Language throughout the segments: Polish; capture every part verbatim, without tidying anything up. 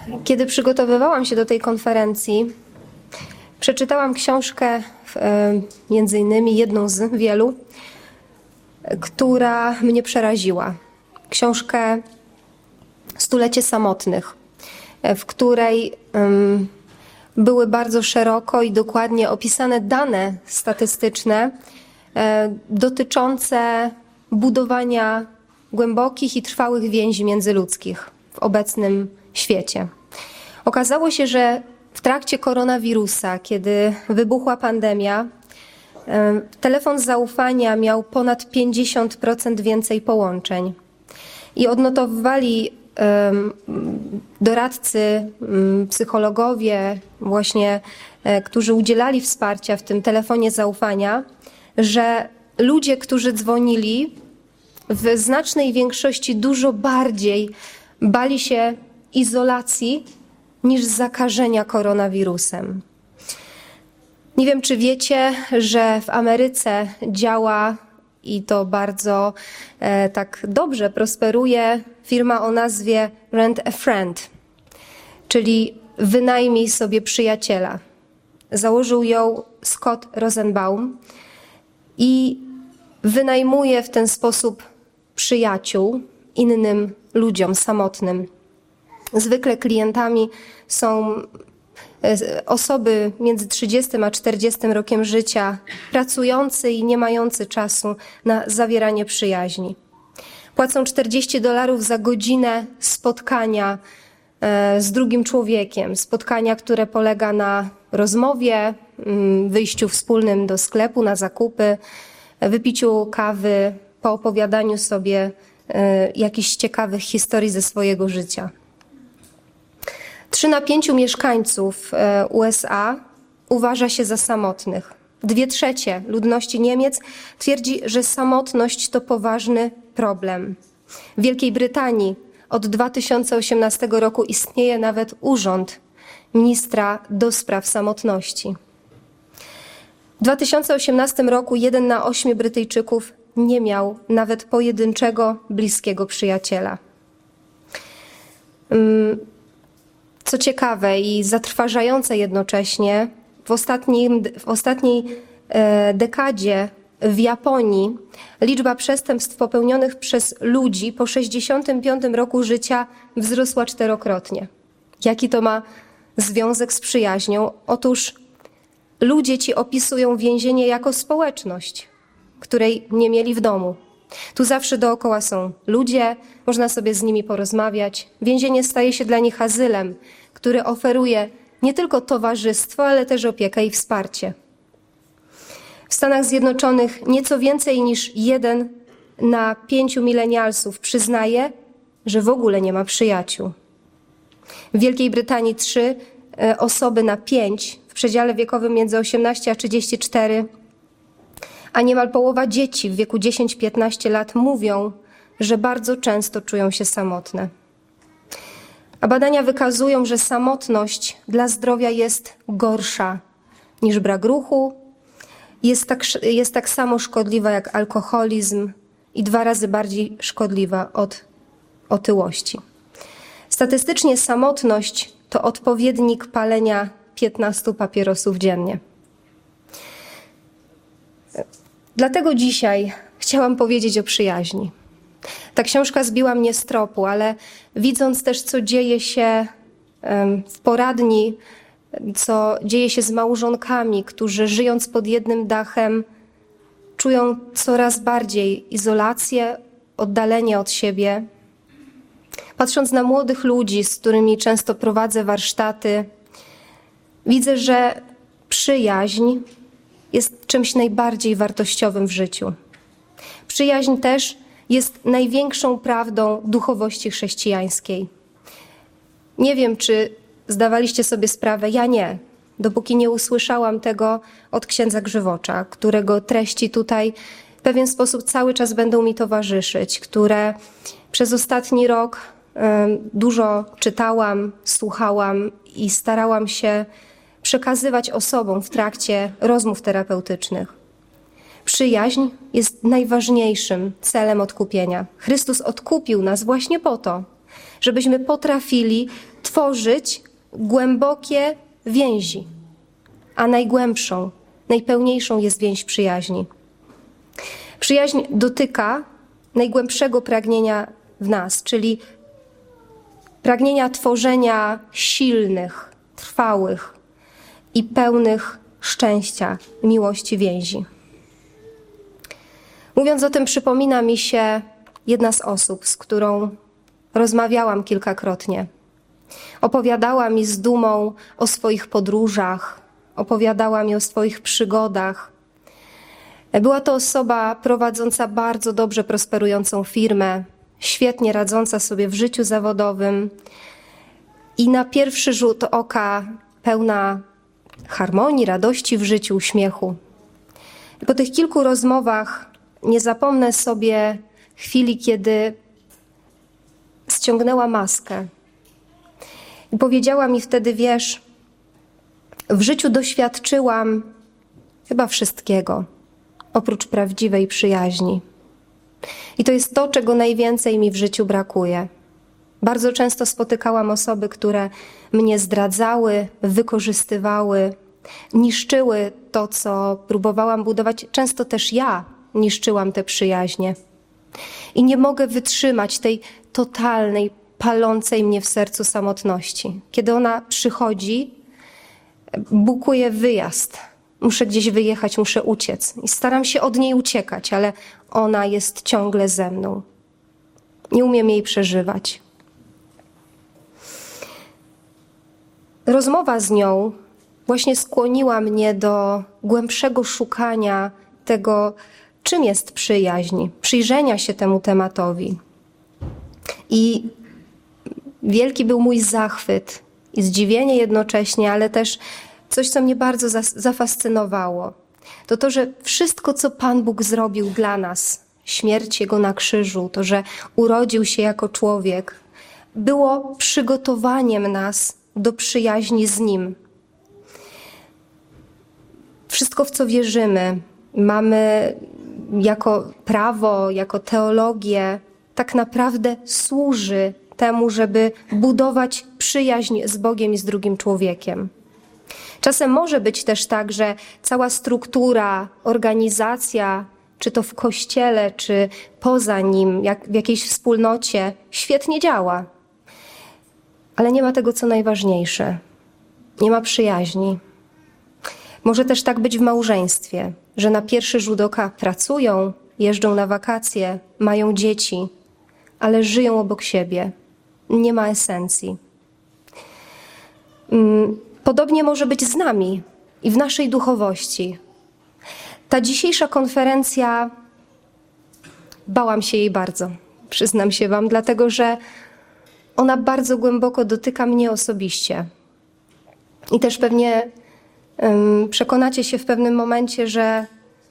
Kiedy przygotowywałam się do tej konferencji, przeczytałam książkę, między innymi jedną z wielu, która mnie przeraziła. Książkę Stulecie samotnych, w której um, były bardzo szeroko i dokładnie opisane dane statystyczne e, dotyczące budowania głębokich i trwałych więzi międzyludzkich w obecnym świecie. Okazało się, że w trakcie koronawirusa, kiedy wybuchła pandemia, e, telefon zaufania miał ponad pięćdziesiąt procent więcej połączeń. I odnotowywali doradcy, psychologowie, właśnie, którzy udzielali wsparcia w tym telefonie zaufania, że ludzie, którzy dzwonili, w znacznej większości dużo bardziej bali się izolacji niż zakażenia koronawirusem. Nie wiem, czy wiecie, że w Ameryce działa i to bardzo e, tak dobrze prosperuje firma o nazwie Rent a Friend, czyli wynajmij sobie przyjaciela. Założył ją Scott Rosenbaum i wynajmuje w ten sposób przyjaciół innym ludziom samotnym. Zwykle klientami są osoby między trzydziestym a czterdziestym rokiem życia, pracujący i nie mający czasu na zawieranie przyjaźni. Płacą czterdzieści dolarów za godzinę spotkania z drugim człowiekiem, spotkania, które polega na rozmowie, wyjściu wspólnym do sklepu na zakupy, wypiciu kawy, poopowiadaniu sobie jakichś ciekawych historii ze swojego życia. Trzy na pięciu mieszkańców U S A uważa się za samotnych. Dwie trzecie ludności Niemiec twierdzi, że samotność to poważny problem. W Wielkiej Brytanii od dwa tysiące osiemnastego roku istnieje nawet urząd ministra do spraw samotności. W dwa tysiące osiemnastym roku jeden na ośmiu Brytyjczyków nie miał nawet pojedynczego, bliskiego przyjaciela. Co ciekawe i zatrważające jednocześnie, w, ostatnim, w ostatniej e, dekadzie w Japonii liczba przestępstw popełnionych przez ludzi po sześćdziesiątym piątym roku życia wzrosła czterokrotnie. Jaki to ma związek z przyjaźnią? Otóż ludzie ci opisują więzienie jako społeczność, której nie mieli w domu. Tu zawsze dookoła są ludzie, można sobie z nimi porozmawiać. Więzienie staje się dla nich azylem, który oferuje nie tylko towarzystwo, ale też opiekę i wsparcie. W Stanach Zjednoczonych nieco więcej niż jeden na pięciu milenialsów przyznaje, że w ogóle nie ma przyjaciół. W Wielkiej Brytanii trzy osoby na pięć w przedziale wiekowym między osiemnaście a trzydzieści cztery, a niemal połowa dzieci w wieku dziesięć do piętnastu lat mówią, że bardzo często czują się samotne. A badania wykazują, że samotność dla zdrowia jest gorsza niż brak ruchu, jest tak, jest tak samo szkodliwa jak alkoholizm i dwa razy bardziej szkodliwa od otyłości. Statystycznie samotność to odpowiednik palenia piętnastu papierosów dziennie. Dlatego dzisiaj chciałam powiedzieć o przyjaźni. Ta książka zbiła mnie z tropu, ale widząc też, co dzieje się w poradni, co dzieje się z małżonkami, którzy żyjąc pod jednym dachem czują coraz bardziej izolację, oddalenie od siebie. Patrząc na młodych ludzi, z którymi często prowadzę warsztaty, widzę, że przyjaźń jest czymś najbardziej wartościowym w życiu. Przyjaźń też jest największą prawdą duchowości chrześcijańskiej. Nie wiem, czy zdawaliście sobie sprawę, ja nie, dopóki nie usłyszałam tego od księdza Grzywocza, którego treści tutaj w pewien sposób cały czas będą mi towarzyszyć, które przez ostatni rok dużo czytałam, słuchałam i starałam się przekazywać osobom w trakcie rozmów terapeutycznych. Przyjaźń jest najważniejszym celem odkupienia. Chrystus odkupił nas właśnie po to, żebyśmy potrafili tworzyć głębokie więzi, a najgłębszą, najpełniejszą jest więź przyjaźni. Przyjaźń dotyka najgłębszego pragnienia w nas, czyli pragnienia tworzenia silnych, trwałych i pełnych szczęścia, miłości więzi. Mówiąc o tym, przypomina mi się jedna z osób, z którą rozmawiałam kilkakrotnie. Opowiadała mi z dumą o swoich podróżach, opowiadała mi o swoich przygodach. Była to osoba prowadząca bardzo dobrze prosperującą firmę, świetnie radząca sobie w życiu zawodowym i na pierwszy rzut oka pełna harmonii, radości w życiu, uśmiechu. I po tych kilku rozmowach nie zapomnę sobie chwili, kiedy ściągnęła maskę i powiedziała mi wtedy: wiesz, w życiu doświadczyłam chyba wszystkiego, oprócz prawdziwej przyjaźni. I to jest to, czego najwięcej mi w życiu brakuje. Bardzo często spotykałam osoby, które mnie zdradzały, wykorzystywały, niszczyły to, co próbowałam budować. Często też ja niszczyłam te przyjaźnie. I nie mogę wytrzymać tej totalnej, palącej mnie w sercu samotności. Kiedy ona przychodzi, bukuję wyjazd. Muszę gdzieś wyjechać, muszę uciec. I staram się od niej uciekać, ale ona jest ciągle ze mną. Nie umiem jej przeżywać. Rozmowa z nią właśnie skłoniła mnie do głębszego szukania tego, czym jest przyjaźń, przyjrzenia się temu tematowi. I wielki był mój zachwyt i zdziwienie jednocześnie, ale też coś, co mnie bardzo zafascynowało. To to, że wszystko, co Pan Bóg zrobił dla nas, śmierć Jego na krzyżu, to, że urodził się jako człowiek, było przygotowaniem nas do przyjaźni z Nim. Wszystko, w co wierzymy, mamy jako prawo, jako teologię, tak naprawdę służy temu, żeby budować przyjaźń z Bogiem i z drugim człowiekiem. Czasem może być też tak, że cała struktura, organizacja, czy to w kościele, czy poza nim, jak w jakiejś wspólnocie, świetnie działa. Ale nie ma tego, co najważniejsze. Nie ma przyjaźni. Może też tak być w małżeństwie, że na pierwszy rzut oka pracują, jeżdżą na wakacje, mają dzieci, ale żyją obok siebie. Nie ma esencji. Podobnie może być z nami i w naszej duchowości. Ta dzisiejsza konferencja, bałam się jej bardzo, przyznam się wam, dlatego że ona bardzo głęboko dotyka mnie osobiście. I też pewnie um, przekonacie się w pewnym momencie, że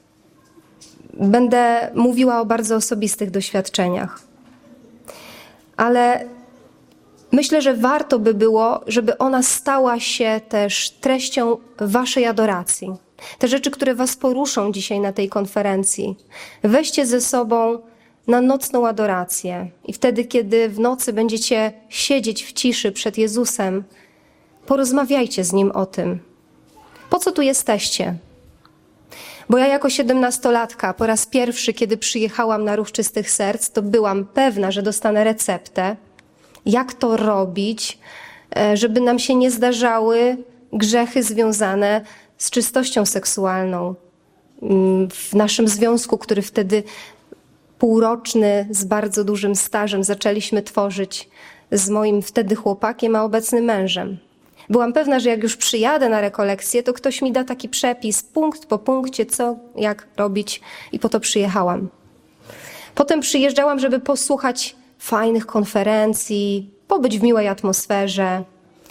będę mówiła o bardzo osobistych doświadczeniach. Ale myślę, że warto by było, żeby ona stała się też treścią waszej adoracji. Te rzeczy, które was poruszą dzisiaj na tej konferencji, weźcie ze sobą na nocną adorację. I wtedy, kiedy w nocy będziecie siedzieć w ciszy przed Jezusem, porozmawiajcie z Nim o tym. Po co tu jesteście? Bo ja jako siedemnastolatka po raz pierwszy, kiedy przyjechałam na Ruch Czystych Serc, to byłam pewna, że dostanę receptę, jak to robić, żeby nam się nie zdarzały grzechy związane z czystością seksualną w naszym związku, który wtedy półroczny, z bardzo dużym stażem zaczęliśmy tworzyć z moim wtedy chłopakiem, a obecnym mężem. Byłam pewna, że jak już przyjadę na rekolekcję, to ktoś mi da taki przepis, punkt po punkcie, co, jak robić, i po to przyjechałam. Potem przyjeżdżałam, żeby posłuchać fajnych konferencji, pobyć w miłej atmosferze.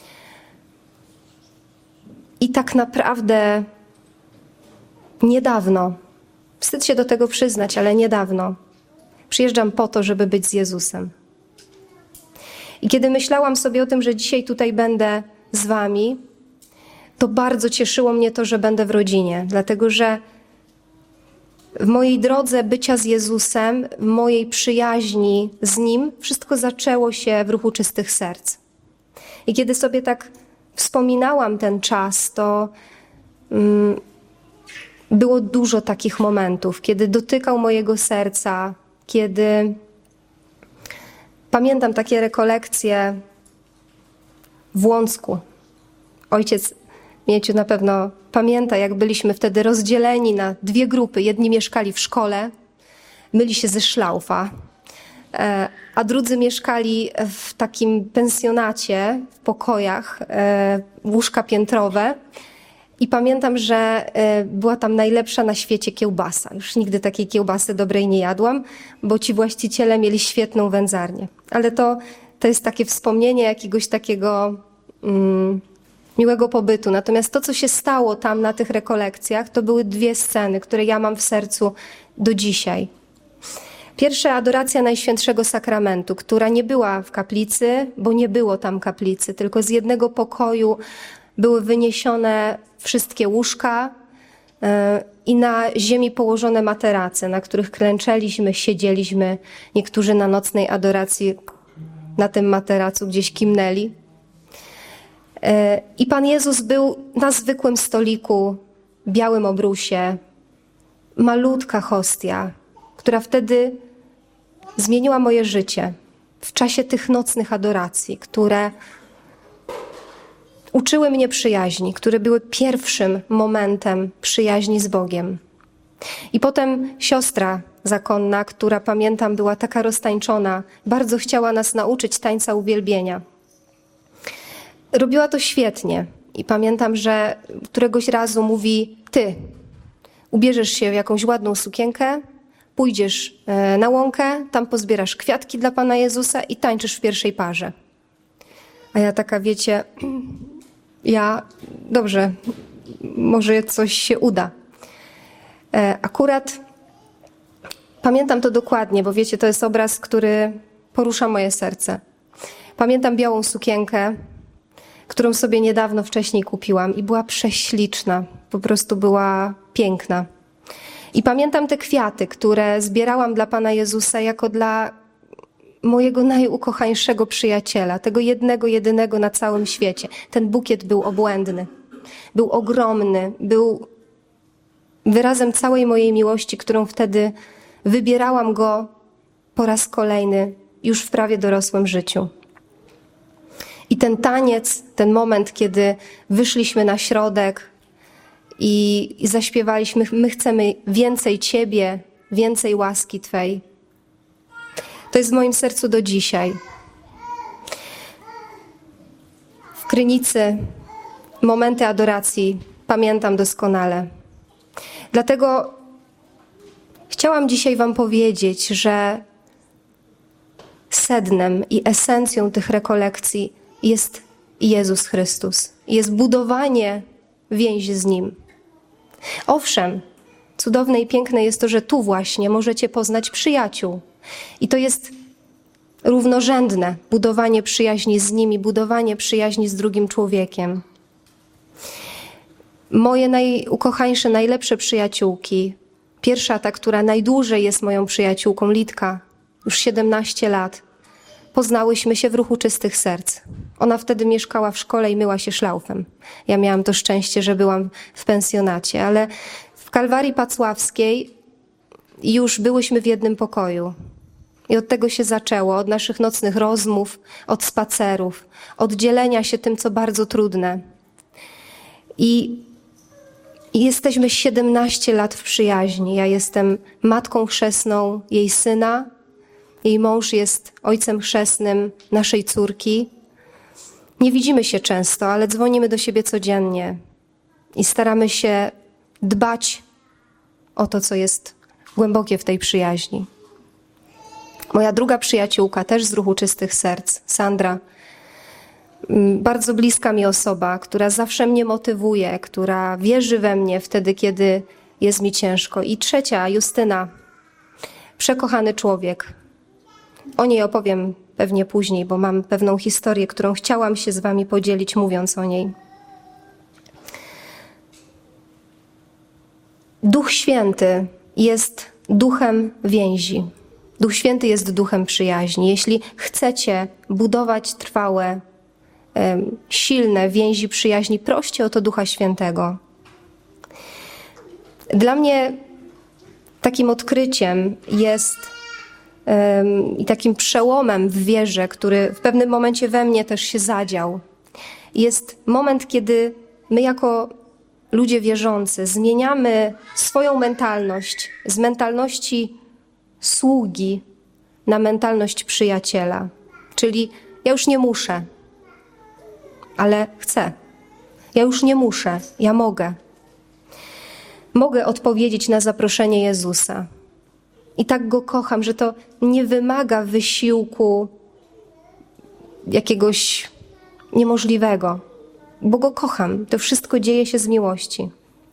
I tak naprawdę niedawno, wstyd się do tego przyznać, ale niedawno, przyjeżdżam po to, żeby być z Jezusem. I kiedy myślałam sobie o tym, że dzisiaj tutaj będę z wami, to bardzo cieszyło mnie to, że będę w rodzinie, dlatego że W mojej drodze bycia z Jezusem, w mojej przyjaźni z Nim, wszystko zaczęło się w ruchu czystych serc. I kiedy sobie tak wspominałam ten czas, to um, było dużo takich momentów, kiedy dotykał mojego serca, kiedy pamiętam takie rekolekcje w Łącku. Ojciec Mieciu na pewno pamięta, jak byliśmy wtedy rozdzieleni na dwie grupy. Jedni mieszkali w szkole, myli się ze Szlaufa, a drudzy mieszkali w takim pensjonacie, w pokojach, łóżka piętrowe. I pamiętam, że była tam najlepsza na świecie kiełbasa. Już nigdy takiej kiełbasy dobrej nie jadłam, bo ci właściciele mieli świetną wędzarnię. Ale to, to jest takie wspomnienie jakiegoś takiego mm, miłego pobytu. Natomiast to, co się stało tam na tych rekolekcjach, to były dwie sceny, które ja mam w sercu do dzisiaj. Pierwsza adoracja Najświętszego Sakramentu, która nie była w kaplicy, bo nie było tam kaplicy, tylko z jednego pokoju były wyniesione wszystkie łóżka yy, i na ziemi położone materace, na których klęczeliśmy, siedzieliśmy. Niektórzy na nocnej adoracji na tym materacu gdzieś kimnęli. Yy, I Pan Jezus był na zwykłym stoliku, białym obrusie, malutka hostia, która wtedy zmieniła moje życie w czasie tych nocnych adoracji, które uczyły mnie przyjaźni, które były pierwszym momentem przyjaźni z Bogiem. I potem siostra zakonna, która pamiętam była taka roztańczona, bardzo chciała nas nauczyć tańca uwielbienia. Robiła to świetnie i pamiętam, że któregoś razu mówi: ty, ubierzesz się w jakąś ładną sukienkę, pójdziesz na łąkę, tam pozbierasz kwiatki dla Pana Jezusa i tańczysz w pierwszej parze. A ja taka, wiecie, ja, dobrze, może coś się uda. Akurat pamiętam to dokładnie, bo wiecie, to jest obraz, który porusza moje serce. Pamiętam białą sukienkę, którą sobie niedawno wcześniej kupiłam i była prześliczna, po prostu była piękna. I pamiętam te kwiaty, które zbierałam dla Pana Jezusa jako dla mojego najukochańszego przyjaciela, tego jednego, jedynego na całym świecie. Ten bukiet był obłędny, był ogromny, był wyrazem całej mojej miłości, którą wtedy wybierałam go po raz kolejny już w prawie dorosłym życiu. I ten taniec, ten moment, kiedy wyszliśmy na środek i, i zaśpiewaliśmy: my chcemy więcej Ciebie, więcej łaski Twej. To jest w moim sercu do dzisiaj. W Krynicy momenty adoracji pamiętam doskonale. Dlatego chciałam dzisiaj Wam powiedzieć, że sednem i esencją tych rekolekcji jest Jezus Chrystus. Jest budowanie więzi z Nim. Owszem, cudowne i piękne jest to, że tu właśnie możecie poznać przyjaciół. I to jest równorzędne budowanie przyjaźni z Nim i budowanie przyjaźni z drugim człowiekiem. Moje najukochańsze, najlepsze przyjaciółki, pierwsza ta, która najdłużej jest moją przyjaciółką, Litka, już siedemnaście lat, poznałyśmy się w ruchu czystych serc. Ona wtedy mieszkała w szkole i myła się szlaufem. Ja miałam to szczęście, że byłam w pensjonacie, ale w Kalwarii Pacławskiej już byłyśmy w jednym pokoju. I od tego się zaczęło, od naszych nocnych rozmów, od spacerów, od dzielenia się tym, co bardzo trudne. I, i jesteśmy siedemnaście lat w przyjaźni. Ja jestem matką chrzestną jej syna, jej mąż jest ojcem chrzestnym naszej córki. Nie widzimy się często, ale dzwonimy do siebie codziennie i staramy się dbać o to, co jest głębokie w tej przyjaźni. Moja druga przyjaciółka, też z ruchu czystych serc, Sandra, bardzo bliska mi osoba, która zawsze mnie motywuje, która wierzy we mnie wtedy, kiedy jest mi ciężko. I trzecia, Justyna, przekochany człowiek. O niej opowiem pewnie później, bo mam pewną historię, którą chciałam się z wami podzielić, mówiąc o niej. Duch Święty jest duchem więzi. Duch Święty jest duchem przyjaźni. Jeśli chcecie budować trwałe, silne więzi przyjaźni, proście o to Ducha Świętego. Dla mnie takim odkryciem jest i takim przełomem w wierze, który w pewnym momencie we mnie też się zadział, jest moment, kiedy my jako ludzie wierzący zmieniamy swoją mentalność z mentalności sługi na mentalność przyjaciela. Czyli ja już nie muszę, ale chcę. Ja już nie muszę, ja mogę. Mogę odpowiedzieć na zaproszenie Jezusa. I tak Go kocham, że to nie wymaga wysiłku jakiegoś niemożliwego, bo Go kocham. To wszystko dzieje się z miłości.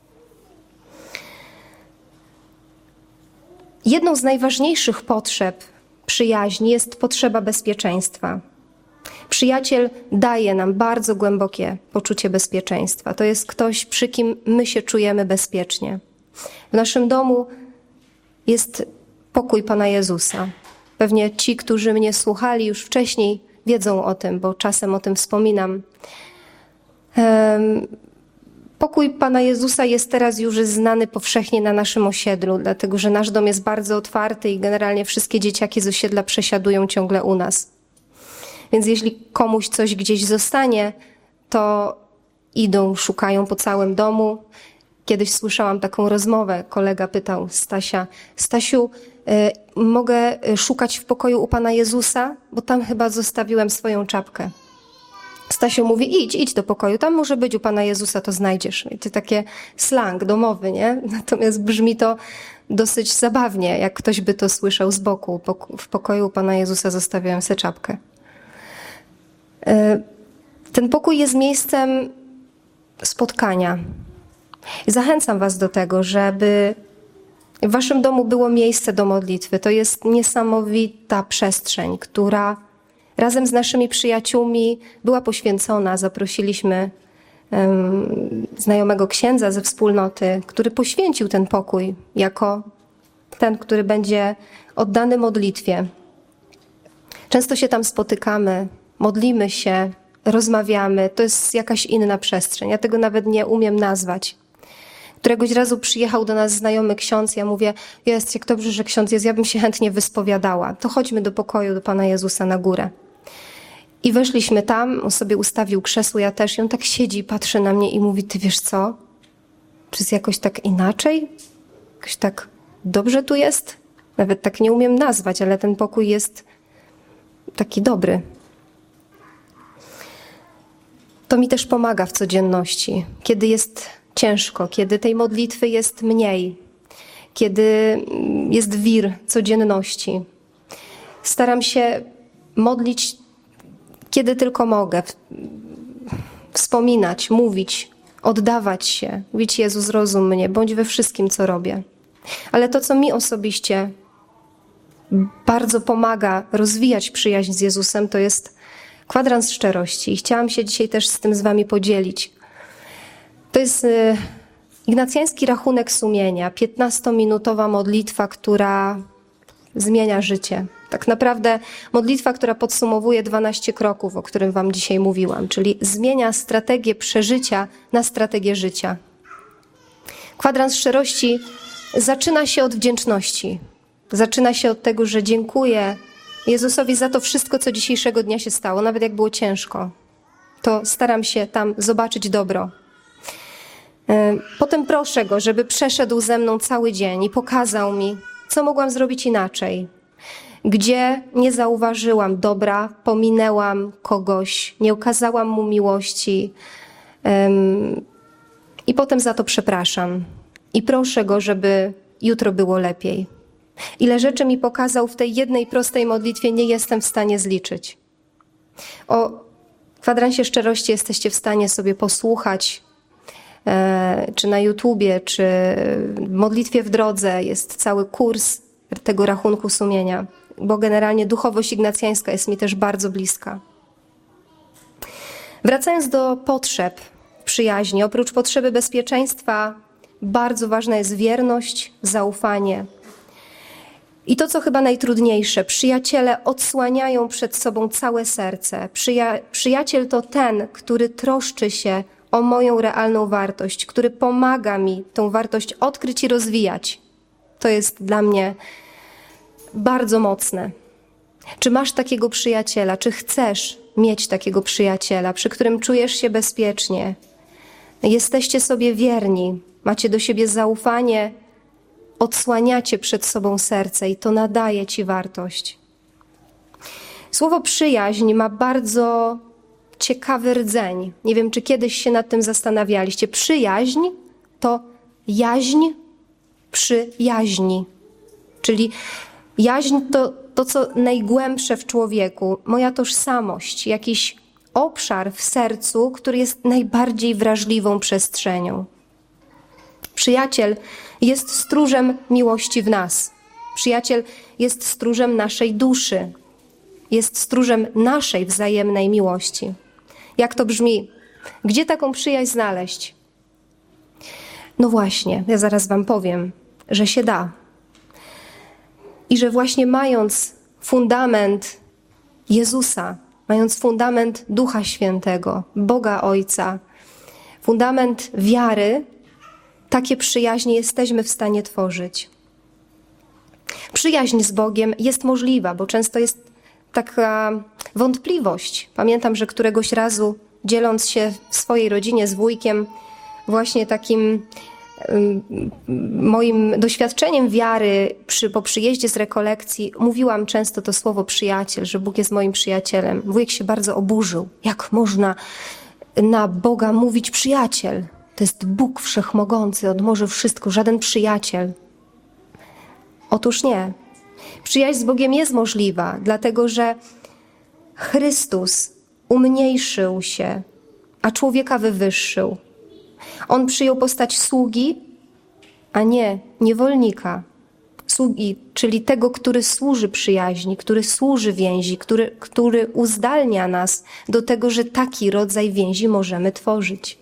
Jedną z najważniejszych potrzeb przyjaźni jest potrzeba bezpieczeństwa. Przyjaciel daje nam bardzo głębokie poczucie bezpieczeństwa. To jest ktoś, przy kim my się czujemy bezpiecznie. W naszym domu jest pokój Pana Jezusa. Pewnie ci, którzy mnie słuchali już wcześniej, wiedzą o tym, bo czasem o tym wspominam. Um, Pokój Pana Jezusa jest teraz już znany powszechnie na naszym osiedlu, dlatego że nasz dom jest bardzo otwarty i generalnie wszystkie dzieciaki z osiedla przesiadują ciągle u nas. Więc jeśli komuś coś gdzieś zostanie, to idą, szukają po całym domu. Kiedyś słyszałam taką rozmowę, kolega pytał Stasia, Stasiu, y, mogę szukać w pokoju u Pana Jezusa, bo tam chyba zostawiłem swoją czapkę. Stasiu mówi, idź, idź do pokoju, tam może być u Pana Jezusa, to znajdziesz. I to takie slang domowy, nie? Natomiast brzmi to dosyć zabawnie, jak ktoś by to słyszał z boku. W pokoju u Pana Jezusa zostawiałem sobie czapkę. Ten pokój jest miejscem spotkania. I zachęcam was do tego, żeby w waszym domu było miejsce do modlitwy. To jest niesamowita przestrzeń, która razem z naszymi przyjaciółmi była poświęcona. Zaprosiliśmy um, znajomego księdza ze wspólnoty, który poświęcił ten pokój jako ten, który będzie oddany modlitwie. Często się tam spotykamy, modlimy się, rozmawiamy. To jest jakaś inna przestrzeń. Ja tego nawet nie umiem nazwać. Któregoś razu przyjechał do nas znajomy ksiądz. Ja mówię, jest, jak dobrze, że ksiądz jest, ja bym się chętnie wyspowiadała. To chodźmy do pokoju, do Pana Jezusa na górę. I weszliśmy tam, on sobie ustawił krzesło, ja też. I on tak siedzi, patrzy na mnie i mówi, ty wiesz co? Czy jest jakoś tak inaczej? Jakoś tak dobrze tu jest? Nawet tak nie umiem nazwać, ale ten pokój jest taki dobry. To mi też pomaga w codzienności, kiedy jest ciężko, kiedy tej modlitwy jest mniej, kiedy jest wir codzienności. Staram się modlić, kiedy tylko mogę, wspominać, mówić, oddawać się, mówić Jezu, zrozum mnie, bądź we wszystkim, co robię. Ale to, co mi osobiście bardzo pomaga rozwijać przyjaźń z Jezusem, to jest kwadrans szczerości. I chciałam się dzisiaj też z tym z wami podzielić. To jest ignacjański rachunek sumienia, piętnastominutowa modlitwa, która zmienia życie. Tak naprawdę modlitwa, która podsumowuje dwanaście kroków, o którym wam dzisiaj mówiłam, czyli zmienia strategię przeżycia na strategię życia. Kwadrans szczerości zaczyna się od wdzięczności. Zaczyna się od tego, że dziękuję Jezusowi za to wszystko, co dzisiejszego dnia się stało, nawet jak było ciężko. To staram się tam zobaczyć dobro. Potem proszę Go, żeby przeszedł ze mną cały dzień i pokazał mi, co mogłam zrobić inaczej. Gdzie nie zauważyłam dobra, pominęłam kogoś, nie okazałam mu miłości. I potem za to przepraszam. I proszę Go, żeby jutro było lepiej. Ile rzeczy mi pokazał w tej jednej prostej modlitwie, nie jestem w stanie zliczyć. O kwadransie szczerości jesteście w stanie sobie posłuchać, e, czy na YouTubie, czy w modlitwie w drodze jest cały kurs tego rachunku sumienia, bo generalnie duchowość ignacjańska jest mi też bardzo bliska. Wracając do potrzeb przyjaźni, oprócz potrzeby bezpieczeństwa, bardzo ważna jest wierność, zaufanie. I to, co chyba najtrudniejsze, przyjaciele odsłaniają przed sobą całe serce. Przyja- przyjaciel to ten, który troszczy się o moją realną wartość, który pomaga mi tą wartość odkryć i rozwijać. To jest dla mnie bardzo mocne. Czy masz takiego przyjaciela? Czy chcesz mieć takiego przyjaciela, przy którym czujesz się bezpiecznie? Jesteście sobie wierni, macie do siebie zaufanie, odsłaniacie przed sobą serce i to nadaje ci wartość. Słowo przyjaźń ma bardzo ciekawy rdzeń. Nie wiem, czy kiedyś się nad tym zastanawialiście. Przyjaźń to jaźń przy jaźni. Czyli jaźń to to, co najgłębsze w człowieku, moja tożsamość, jakiś obszar w sercu, który jest najbardziej wrażliwą przestrzenią. Przyjaciel jest stróżem miłości w nas. Przyjaciel jest stróżem naszej duszy. Jest stróżem naszej wzajemnej miłości. Jak to brzmi? Gdzie taką przyjaźń znaleźć? No właśnie, ja zaraz wam powiem, że się da. I że właśnie mając fundament Jezusa, mając fundament Ducha Świętego, Boga Ojca, fundament wiary, takie przyjaźnie jesteśmy w stanie tworzyć. Przyjaźń z Bogiem jest możliwa, bo często jest taka wątpliwość. Pamiętam, że któregoś razu, dzieląc się w swojej rodzinie z wujkiem, właśnie takim moim doświadczeniem wiary przy, po przyjeździe z rekolekcji, mówiłam często to słowo przyjaciel, że Bóg jest moim przyjacielem. Wujek się bardzo oburzył. Jak można na Boga mówić przyjaciel? To jest Bóg wszechmogący, On może wszystko, żaden przyjaciel. Otóż nie. Przyjaźń z Bogiem jest możliwa, dlatego że Chrystus umniejszył się, a człowieka wywyższył. On przyjął postać sługi, a nie niewolnika. Sługi, czyli tego, który służy przyjaźni, który służy więzi, który, który uzdalnia nas do tego, że taki rodzaj więzi możemy tworzyć.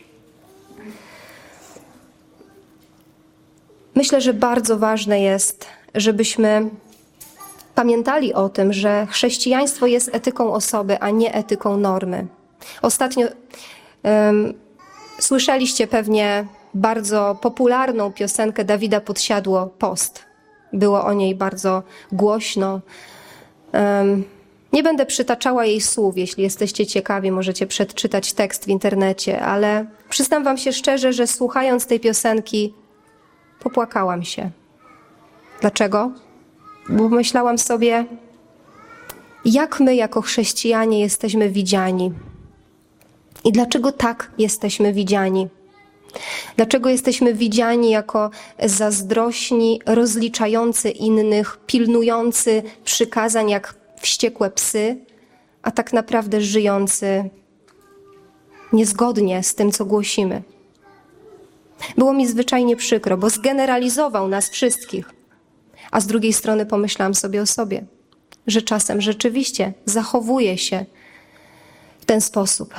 Myślę, że bardzo ważne jest, żebyśmy pamiętali o tym, że chrześcijaństwo jest etyką osoby, a nie etyką normy. Ostatnio um, słyszeliście pewnie bardzo popularną piosenkę Dawida Podsiadło Post. Było o niej bardzo głośno. Um, nie będę przytaczała jej słów, jeśli jesteście ciekawi, możecie przeczytać tekst w internecie, ale przyznam wam się szczerze, że słuchając tej piosenki popłakałam się. Dlaczego? Bo myślałam sobie, jak my jako chrześcijanie jesteśmy widziani i dlaczego tak jesteśmy widziani. Dlaczego jesteśmy widziani jako zazdrośni, rozliczający innych, pilnujący przykazań jak wściekłe psy, a tak naprawdę żyjący niezgodnie z tym, co głosimy. Było mi zwyczajnie przykro, bo zgeneralizował nas wszystkich. A z drugiej strony pomyślałam sobie o sobie, że czasem rzeczywiście zachowuję się w ten sposób.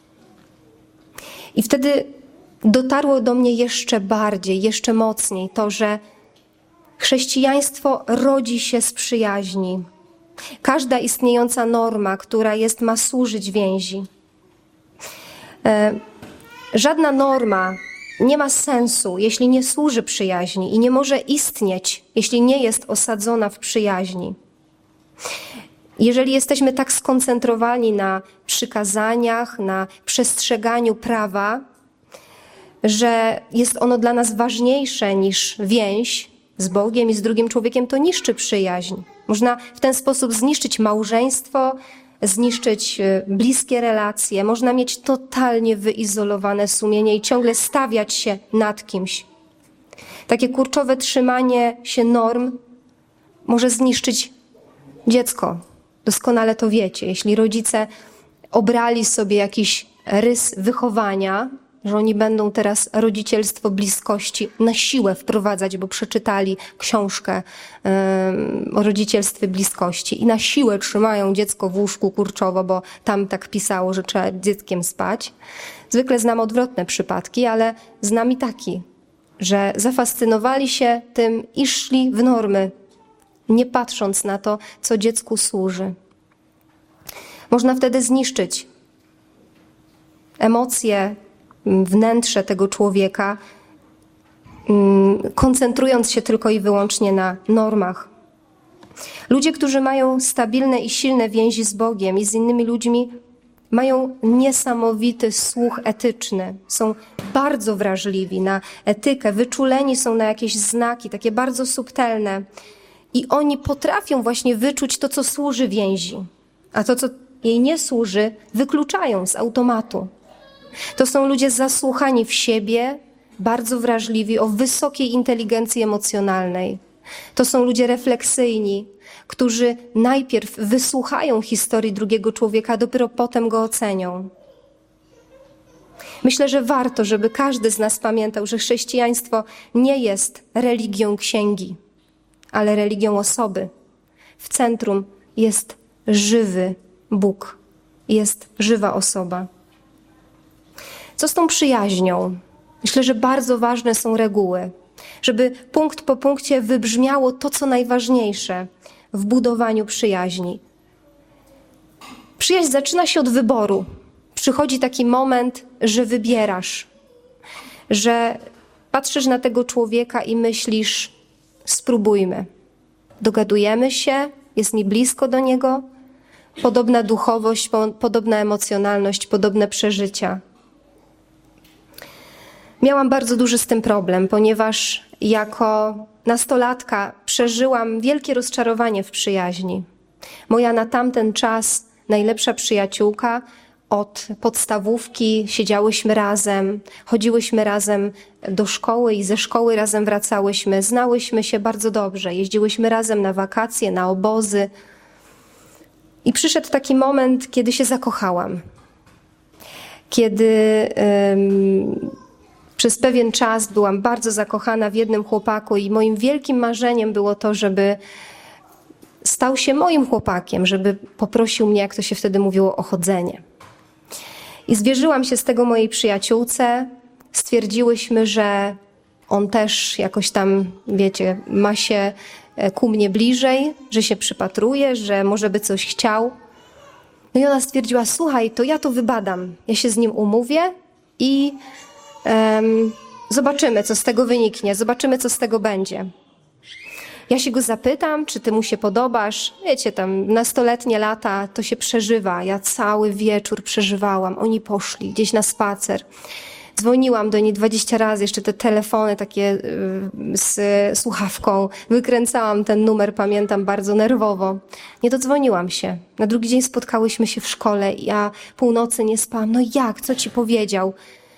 I wtedy dotarło do mnie jeszcze bardziej, jeszcze mocniej to, że chrześcijaństwo rodzi się z przyjaźni. Każda istniejąca norma, która jest, ma służyć więzi. E, żadna norma nie ma sensu, jeśli nie służy przyjaźni i nie może istnieć, jeśli nie jest osadzona w przyjaźni. Jeżeli jesteśmy tak skoncentrowani na przykazaniach, na przestrzeganiu prawa, że jest ono dla nas ważniejsze niż więź z Bogiem i z drugim człowiekiem, to niszczy przyjaźń. Można w ten sposób zniszczyć małżeństwo, zniszczyć bliskie relacje. Można mieć totalnie wyizolowane sumienie i ciągle stawiać się nad kimś. Takie kurczowe trzymanie się norm może zniszczyć dziecko. Doskonale to wiecie. Jeśli rodzice obrali sobie jakiś rys wychowania, że oni będą teraz rodzicielstwo bliskości na siłę wprowadzać, bo przeczytali książkę um, o rodzicielstwie bliskości i na siłę trzymają dziecko w łóżku kurczowo, bo tam tak pisało, że trzeba dzieckiem spać. Zwykle znam odwrotne przypadki, ale znam i taki, że zafascynowali się tym i szli w normy, nie patrząc na to, co dziecku służy. Można wtedy zniszczyć emocje, wnętrze tego człowieka, koncentrując się tylko i wyłącznie na normach. Ludzie, którzy mają stabilne i silne więzi z Bogiem i z innymi ludźmi, mają niesamowity słuch etyczny. Są bardzo wrażliwi na etykę, wyczuleni są na jakieś znaki, takie bardzo subtelne. I oni potrafią właśnie wyczuć to, co służy więzi, a to, co jej nie służy, wykluczają z automatu. To są ludzie zasłuchani w siebie, bardzo wrażliwi, o wysokiej inteligencji emocjonalnej. To są ludzie refleksyjni, którzy najpierw wysłuchają historii drugiego człowieka, a dopiero potem go ocenią. Myślę, że warto, żeby każdy z nas pamiętał, że chrześcijaństwo nie jest religią księgi, ale religią osoby. W centrum jest żywy Bóg, jest żywa osoba. Co z tą przyjaźnią? Myślę, że bardzo ważne są reguły, żeby punkt po punkcie wybrzmiało to, co najważniejsze w budowaniu przyjaźni. Przyjaźń zaczyna się od wyboru. Przychodzi taki moment, że wybierasz, że patrzysz na tego człowieka i myślisz, spróbujmy. Dogadujemy się, jest mi blisko do niego, podobna duchowość, po, podobna emocjonalność, podobne przeżycia. Miałam bardzo duży z tym problem, ponieważ jako nastolatka przeżyłam wielkie rozczarowanie w przyjaźni. Moja na tamten czas najlepsza przyjaciółka od podstawówki, siedziałyśmy razem, chodziłyśmy razem do szkoły i ze szkoły razem wracałyśmy, znałyśmy się bardzo dobrze, jeździłyśmy razem na wakacje, na obozy. I przyszedł taki moment, kiedy się zakochałam. Kiedy um, przez pewien czas byłam bardzo zakochana w jednym chłopaku i moim wielkim marzeniem było to, żeby stał się moim chłopakiem, żeby poprosił mnie, jak to się wtedy mówiło, o chodzenie. I zwierzyłam się z tego mojej przyjaciółce. Stwierdziłyśmy, że on też jakoś tam, wiecie, ma się ku mnie bliżej, że się przypatruje, że może by coś chciał. No i ona stwierdziła, słuchaj, to ja to wybadam. Ja się z nim umówię i um, zobaczymy, co z tego wyniknie. Zobaczymy, co z tego będzie. Ja się go zapytam, czy ty mu się podobasz. Wiecie, tam nastoletnie lata to się przeżywa. Ja cały wieczór przeżywałam. Oni poszli gdzieś na spacer. Dzwoniłam do niej dwadzieścia razy, jeszcze te telefony takie z słuchawką. Wykręcałam ten numer, pamiętam, bardzo nerwowo. Nie dodzwoniłam się. Na drugi dzień spotkałyśmy się w szkole i ja północy nie spałam. No jak? Co ci powiedział?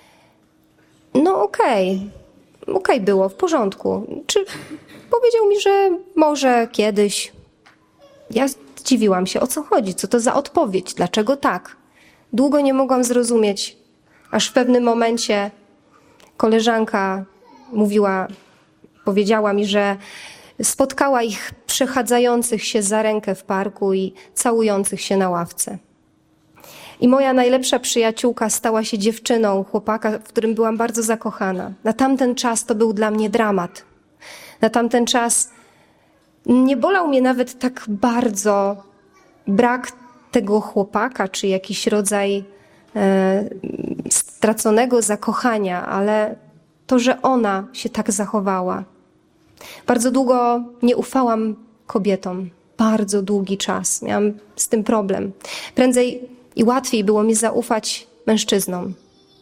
No okej. Okay. Okej okay było, w porządku. Czy powiedział mi, że może kiedyś. Ja zdziwiłam się, o co chodzi, co to za odpowiedź, dlaczego tak? Długo nie mogłam zrozumieć, aż w pewnym momencie koleżanka mówiła, powiedziała mi, że spotkała ich przechadzających się za rękę w parku i całujących się na ławce. I moja najlepsza przyjaciółka stała się dziewczyną chłopaka, w którym byłam bardzo zakochana. Na tamten czas to był dla mnie dramat. Na tamten czas nie bolał mnie nawet tak bardzo brak tego chłopaka, czy jakiś rodzaj e, straconego zakochania, ale to, że ona się tak zachowała. Bardzo długo nie ufałam kobietom. Bardzo długi czas. Miałam z tym problem. Prędzej i łatwiej było mi zaufać mężczyznom.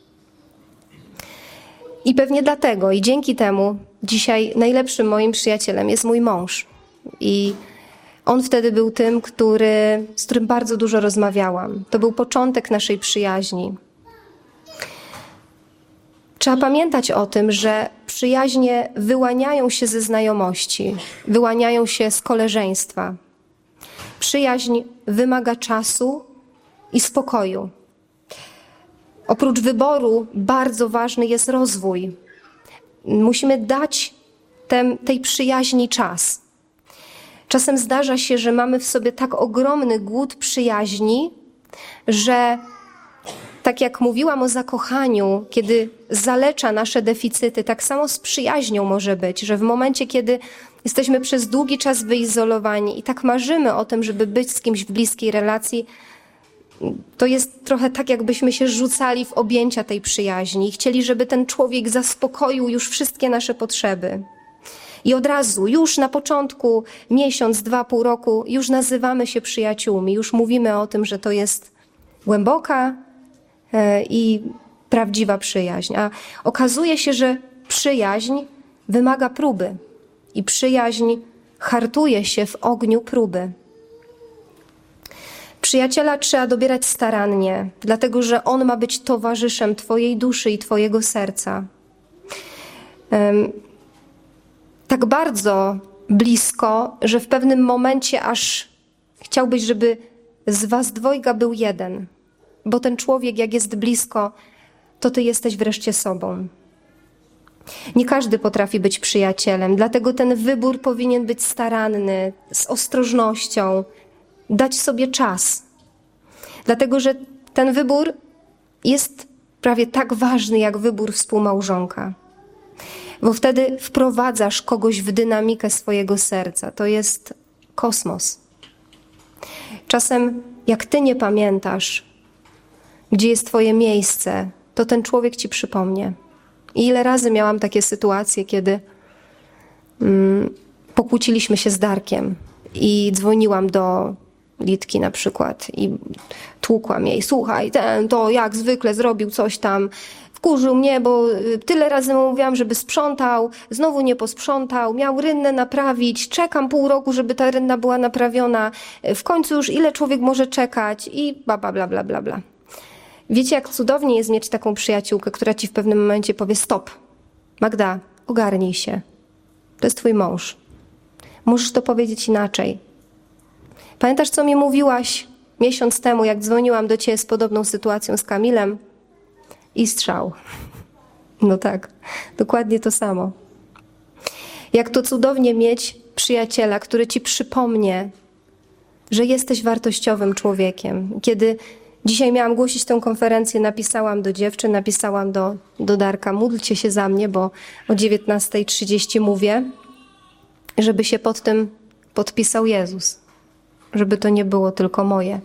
I pewnie dlatego i dzięki temu dzisiaj najlepszym moim przyjacielem jest mój mąż. I on wtedy był tym, który, z którym bardzo dużo rozmawiałam. To był początek naszej przyjaźni. Trzeba pamiętać o tym, że przyjaźnie wyłaniają się ze znajomości, wyłaniają się z koleżeństwa. Przyjaźń wymaga czasu i spokoju. Oprócz wyboru bardzo ważny jest rozwój. Musimy dać tem, tej przyjaźni czas. Czasem zdarza się, że mamy w sobie tak ogromny głód przyjaźni, że tak jak mówiłam o zakochaniu, kiedy zalecza nasze deficyty, tak samo z przyjaźnią może być, że w momencie, kiedy jesteśmy przez długi czas wyizolowani i tak marzymy o tym, żeby być z kimś w bliskiej relacji, to jest trochę tak, jakbyśmy się rzucali w objęcia tej przyjaźni i chcieli, żeby ten człowiek zaspokoił już wszystkie nasze potrzeby. I od razu, już na początku, miesiąc, dwa, pół roku, już nazywamy się przyjaciółmi, już mówimy o tym, że to jest głęboka i prawdziwa przyjaźń. A okazuje się, że przyjaźń wymaga próby i przyjaźń hartuje się w ogniu próby. Przyjaciela trzeba dobierać starannie, dlatego że on ma być towarzyszem twojej duszy i twojego serca. Um, tak bardzo blisko, że w pewnym momencie aż chciałbyś, żeby z was dwojga był jeden. Bo ten człowiek, jak jest blisko, to ty jesteś wreszcie sobą. Nie każdy potrafi być przyjacielem, dlatego ten wybór powinien być staranny, z ostrożnością, dać sobie czas. Dlatego, że ten wybór jest prawie tak ważny, jak wybór współmałżonka. Bo wtedy wprowadzasz kogoś w dynamikę swojego serca. To jest kosmos. Czasem, jak ty nie pamiętasz, gdzie jest twoje miejsce, to ten człowiek ci przypomnie. I ile razy miałam takie sytuacje, kiedy mm, pokłóciliśmy się z Darkiem i dzwoniłam do Litki na przykład i tłukłam jej. Słuchaj, ten to jak zwykle zrobił coś tam, wkurzył mnie, bo tyle razy mu mówiłam, żeby sprzątał, znowu nie posprzątał, miał rynnę naprawić, czekam pół roku, żeby ta rynna była naprawiona, w końcu już ile człowiek może czekać i bla, bla, bla, bla, bla, bla. Wiecie, jak cudownie jest mieć taką przyjaciółkę, która ci w pewnym momencie powie: stop, Magda, ogarnij się. To jest twój mąż. Możesz to powiedzieć inaczej. Pamiętasz, co mi mówiłaś miesiąc temu, jak dzwoniłam do ciebie z podobną sytuacją z Kamilem? I strzał. No tak, dokładnie to samo. Jak to cudownie mieć przyjaciela, który ci przypomnie, że jesteś wartościowym człowiekiem. Kiedy dzisiaj miałam głosić tę konferencję, napisałam do dziewczyn, napisałam do, do Darka: módlcie się za mnie, bo o dziewiętnasta trzydzieści mówię, żeby się pod tym podpisał Jezus. Żeby to nie było tylko moje.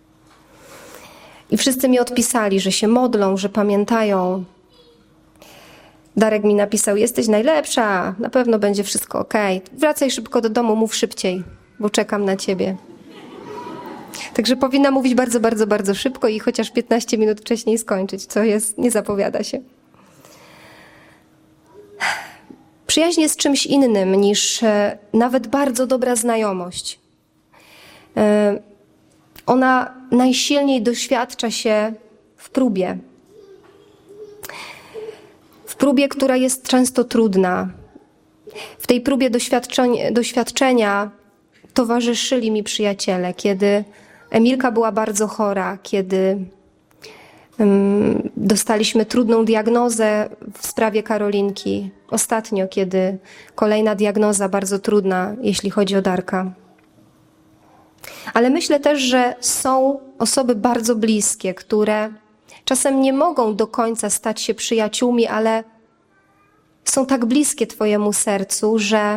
I wszyscy mi odpisali, że się modlą, że pamiętają. Darek mi napisał: jesteś najlepsza, na pewno będzie wszystko okej. Wracaj szybko do domu, mów szybciej, bo czekam na ciebie. Także powinna mówić bardzo, bardzo, bardzo szybko i chociaż piętnaście minut wcześniej skończyć, co jest, nie zapowiada się. Przyjaźń jest czymś innym niż e, nawet bardzo dobra znajomość. E, ona najsilniej doświadcza się w próbie. W próbie, która jest często trudna. W tej próbie doświadczenia, doświadczenia towarzyszyli mi przyjaciele, kiedy Emilka była bardzo chora, kiedy um, dostaliśmy trudną diagnozę w sprawie Karolinki. Ostatnio, kiedy kolejna diagnoza bardzo trudna, jeśli chodzi o Darka. Ale myślę też, że są osoby bardzo bliskie, które czasem nie mogą do końca stać się przyjaciółmi, ale są tak bliskie twojemu sercu, że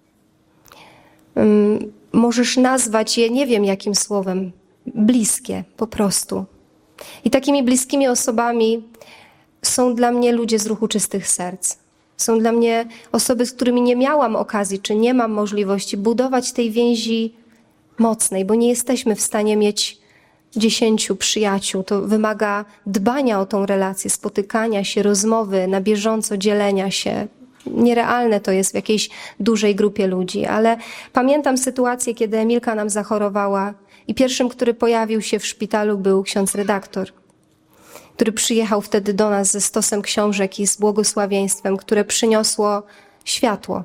um, możesz nazwać je nie wiem jakim słowem, bliskie po prostu. I takimi bliskimi osobami są dla mnie ludzie z ruchu czystych serc. Są dla mnie osoby, z którymi nie miałam okazji, czy nie mam możliwości budować tej więzi mocnej, bo nie jesteśmy w stanie mieć dziesięciu przyjaciół. To wymaga dbania o tą relację, spotykania się, rozmowy na bieżąco, dzielenia się. Nierealne to jest w jakiejś dużej grupie ludzi, ale pamiętam sytuację, kiedy Emilka nam zachorowała i pierwszym, który pojawił się w szpitalu, był ksiądz redaktor, który przyjechał wtedy do nas ze stosem książek i z błogosławieństwem, które przyniosło światło.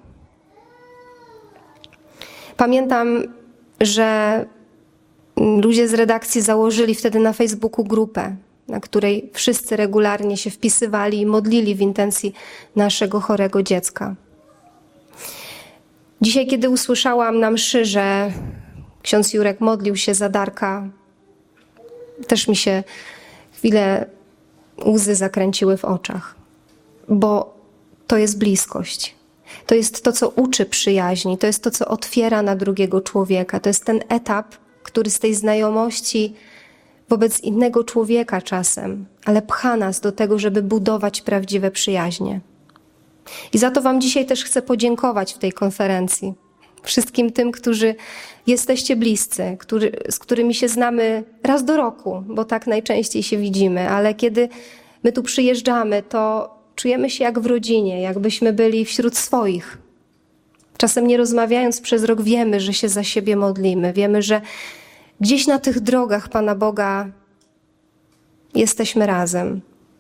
Pamiętam, że ludzie z redakcji założyli wtedy na Facebooku grupę, na której wszyscy regularnie się wpisywali i modlili w intencji naszego chorego dziecka. Dzisiaj, kiedy usłyszałam na mszy, że ksiądz Jurek modlił się za Darka, też mi się chwilę łzy zakręciły w oczach, bo to jest bliskość. To jest to, co uczy przyjaźni, to jest to, co otwiera na drugiego człowieka. To jest ten etap, który z tej znajomości wobec innego człowieka czasem, ale pcha nas do tego, żeby budować prawdziwe przyjaźnie. I za to wam dzisiaj też chcę podziękować w tej konferencji. Wszystkim tym, którzy jesteście bliscy, który, z którymi się znamy raz do roku, bo tak najczęściej się widzimy, ale kiedy my tu przyjeżdżamy, to czujemy się jak w rodzinie, jakbyśmy byli wśród swoich. Czasem nie rozmawiając przez rok wiemy, że się za siebie modlimy, wiemy, że gdzieś na tych drogach Pana Boga jesteśmy razem.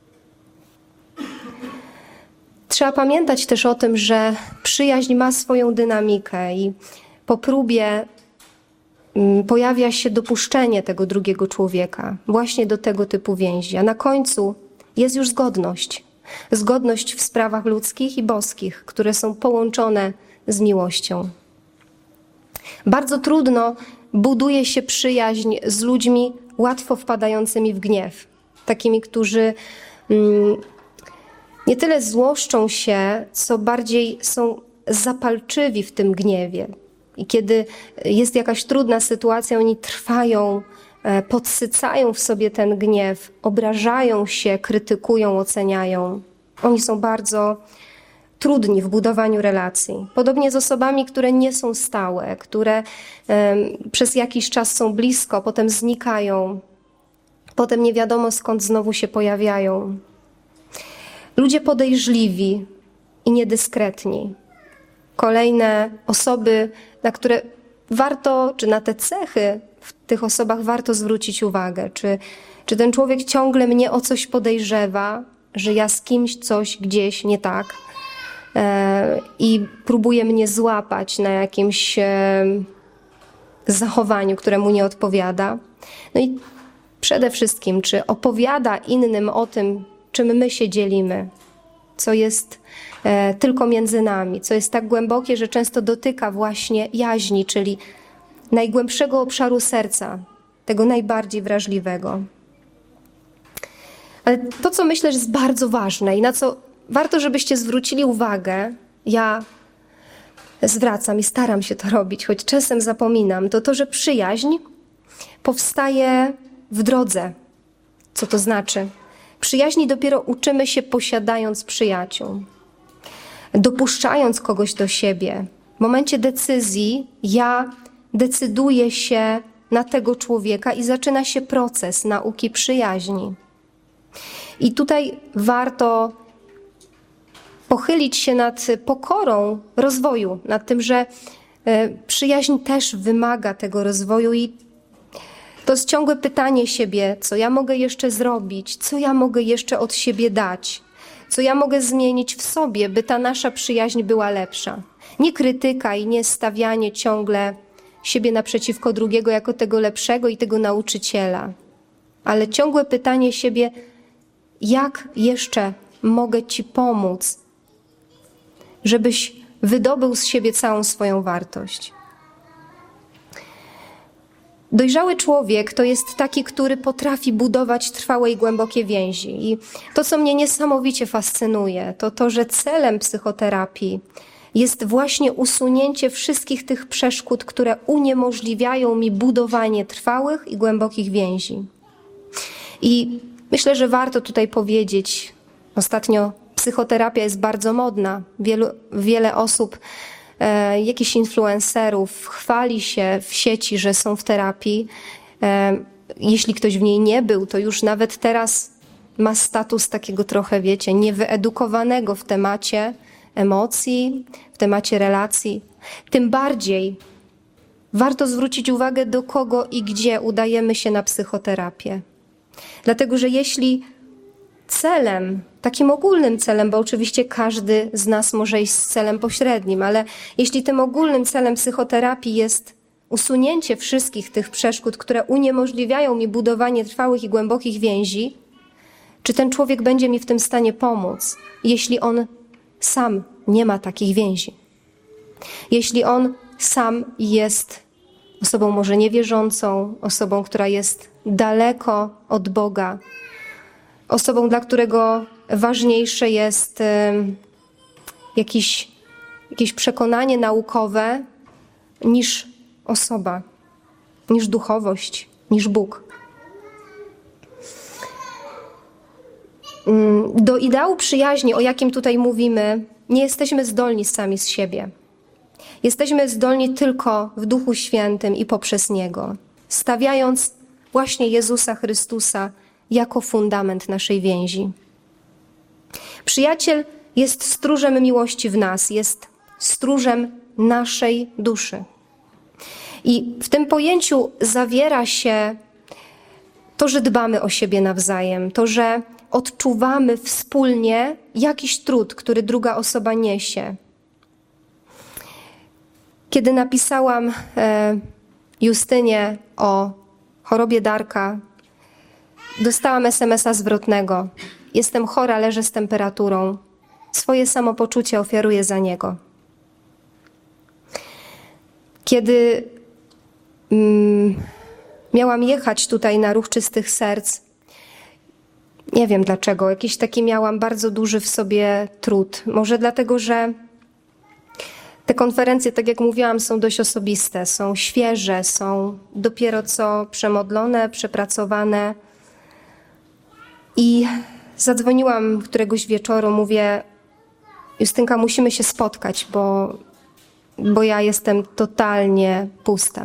Trzeba pamiętać też o tym, że przyjaźń ma swoją dynamikę i po próbie pojawia się dopuszczenie tego drugiego człowieka właśnie do tego typu więzi, a na końcu jest już zgodność. Zgodność w sprawach ludzkich i boskich, które są połączone z miłością. Bardzo trudno buduje się przyjaźń z ludźmi łatwo wpadającymi w gniew. Takimi, którzy mm, nie tyle złoszczą się, co bardziej są zapalczywi w tym gniewie. I kiedy jest jakaś trudna sytuacja, oni trwają, podsycają w sobie ten gniew, obrażają się, krytykują, oceniają. Oni są bardzo trudni w budowaniu relacji. Podobnie z osobami, które nie są stałe, które um, przez jakiś czas są blisko, potem znikają, potem nie wiadomo skąd znowu się pojawiają. Ludzie podejrzliwi i niedyskretni. Kolejne osoby, na które warto, czy na te cechy w tych osobach warto zwrócić uwagę. Czy, czy ten człowiek ciągle mnie o coś podejrzewa, że ja z kimś coś gdzieś nie tak e, i próbuje mnie złapać na jakimś e, zachowaniu, które mu nie odpowiada. No i przede wszystkim, czy opowiada innym o tym, czym my się dzielimy, co jest e, tylko między nami, co jest tak głębokie, że często dotyka właśnie jaźni, czyli najgłębszego obszaru serca, tego najbardziej wrażliwego. Ale to, co myślę, że jest bardzo ważne i na co warto, żebyście zwrócili uwagę, ja zwracam i staram się to robić, choć czasem zapominam, to to, że przyjaźń powstaje w drodze. Co to znaczy? Przyjaźni dopiero uczymy się posiadając przyjaciół, dopuszczając kogoś do siebie. W momencie decyzji ja decyduję się na tego człowieka i zaczyna się proces nauki przyjaźni. I tutaj warto pochylić się nad pokorą rozwoju, nad tym, że przyjaźń też wymaga tego rozwoju i to jest ciągłe pytanie siebie, co ja mogę jeszcze zrobić, co ja mogę jeszcze od siebie dać, co ja mogę zmienić w sobie, by ta nasza przyjaźń była lepsza. Nie krytyka i nie stawianie ciągle siebie naprzeciwko drugiego jako tego lepszego i tego nauczyciela, ale ciągłe pytanie siebie, jak jeszcze mogę Ci pomóc, żebyś wydobył z siebie całą swoją wartość. Dojrzały człowiek to jest taki, który potrafi budować trwałe i głębokie więzi. I to, co mnie niesamowicie fascynuje, to to, że celem psychoterapii jest właśnie usunięcie wszystkich tych przeszkód, które uniemożliwiają mi budowanie trwałych i głębokich więzi. I myślę, że warto tutaj powiedzieć, ostatnio psychoterapia jest bardzo modna. Wielu, wiele osób, e, jakichś influencerów chwali się w sieci, że są w terapii. E, jeśli ktoś w niej nie był, to już nawet teraz ma status takiego trochę, wiecie, niewyedukowanego w temacie emocji, w temacie relacji. Tym bardziej warto zwrócić uwagę, do kogo i gdzie udajemy się na psychoterapię. Dlatego, że jeśli celem, takim ogólnym celem, bo oczywiście każdy z nas może iść z celem pośrednim, ale jeśli tym ogólnym celem psychoterapii jest usunięcie wszystkich tych przeszkód, które uniemożliwiają mi budowanie trwałych i głębokich więzi, czy ten człowiek będzie mi w tym stanie pomóc, jeśli on sam nie ma takich więzi? Jeśli on sam jest osobą może niewierzącą, osobą, która jest daleko od Boga, osobą, dla którego ważniejsze jest y, jakiś, jakieś przekonanie naukowe niż osoba, niż duchowość, niż Bóg. Do ideału przyjaźni, o jakim tutaj mówimy, nie jesteśmy zdolni sami z siebie. Jesteśmy zdolni tylko w Duchu Świętym i poprzez Niego, stawiając właśnie Jezusa Chrystusa jako fundament naszej więzi. Przyjaciel jest stróżem miłości w nas, jest stróżem naszej duszy. I w tym pojęciu zawiera się to, że dbamy o siebie nawzajem, to, że odczuwamy wspólnie jakiś trud, który druga osoba niesie. Kiedy napisałam Justynie o chorobie Darka, dostałam es em es a zwrotnego. Jestem chora, leżę z temperaturą. Swoje samopoczucie ofiaruję za niego. Kiedy mm, miałam jechać tutaj na Ruch Czystych Serc, nie wiem dlaczego, jakiś taki miałam bardzo duży w sobie trud. Może dlatego, że te konferencje, tak jak mówiłam, są dość osobiste, są świeże, są dopiero co przemodlone, przepracowane. I zadzwoniłam któregoś wieczoru, mówię: Justynka, musimy się spotkać, bo, bo ja jestem totalnie pusta.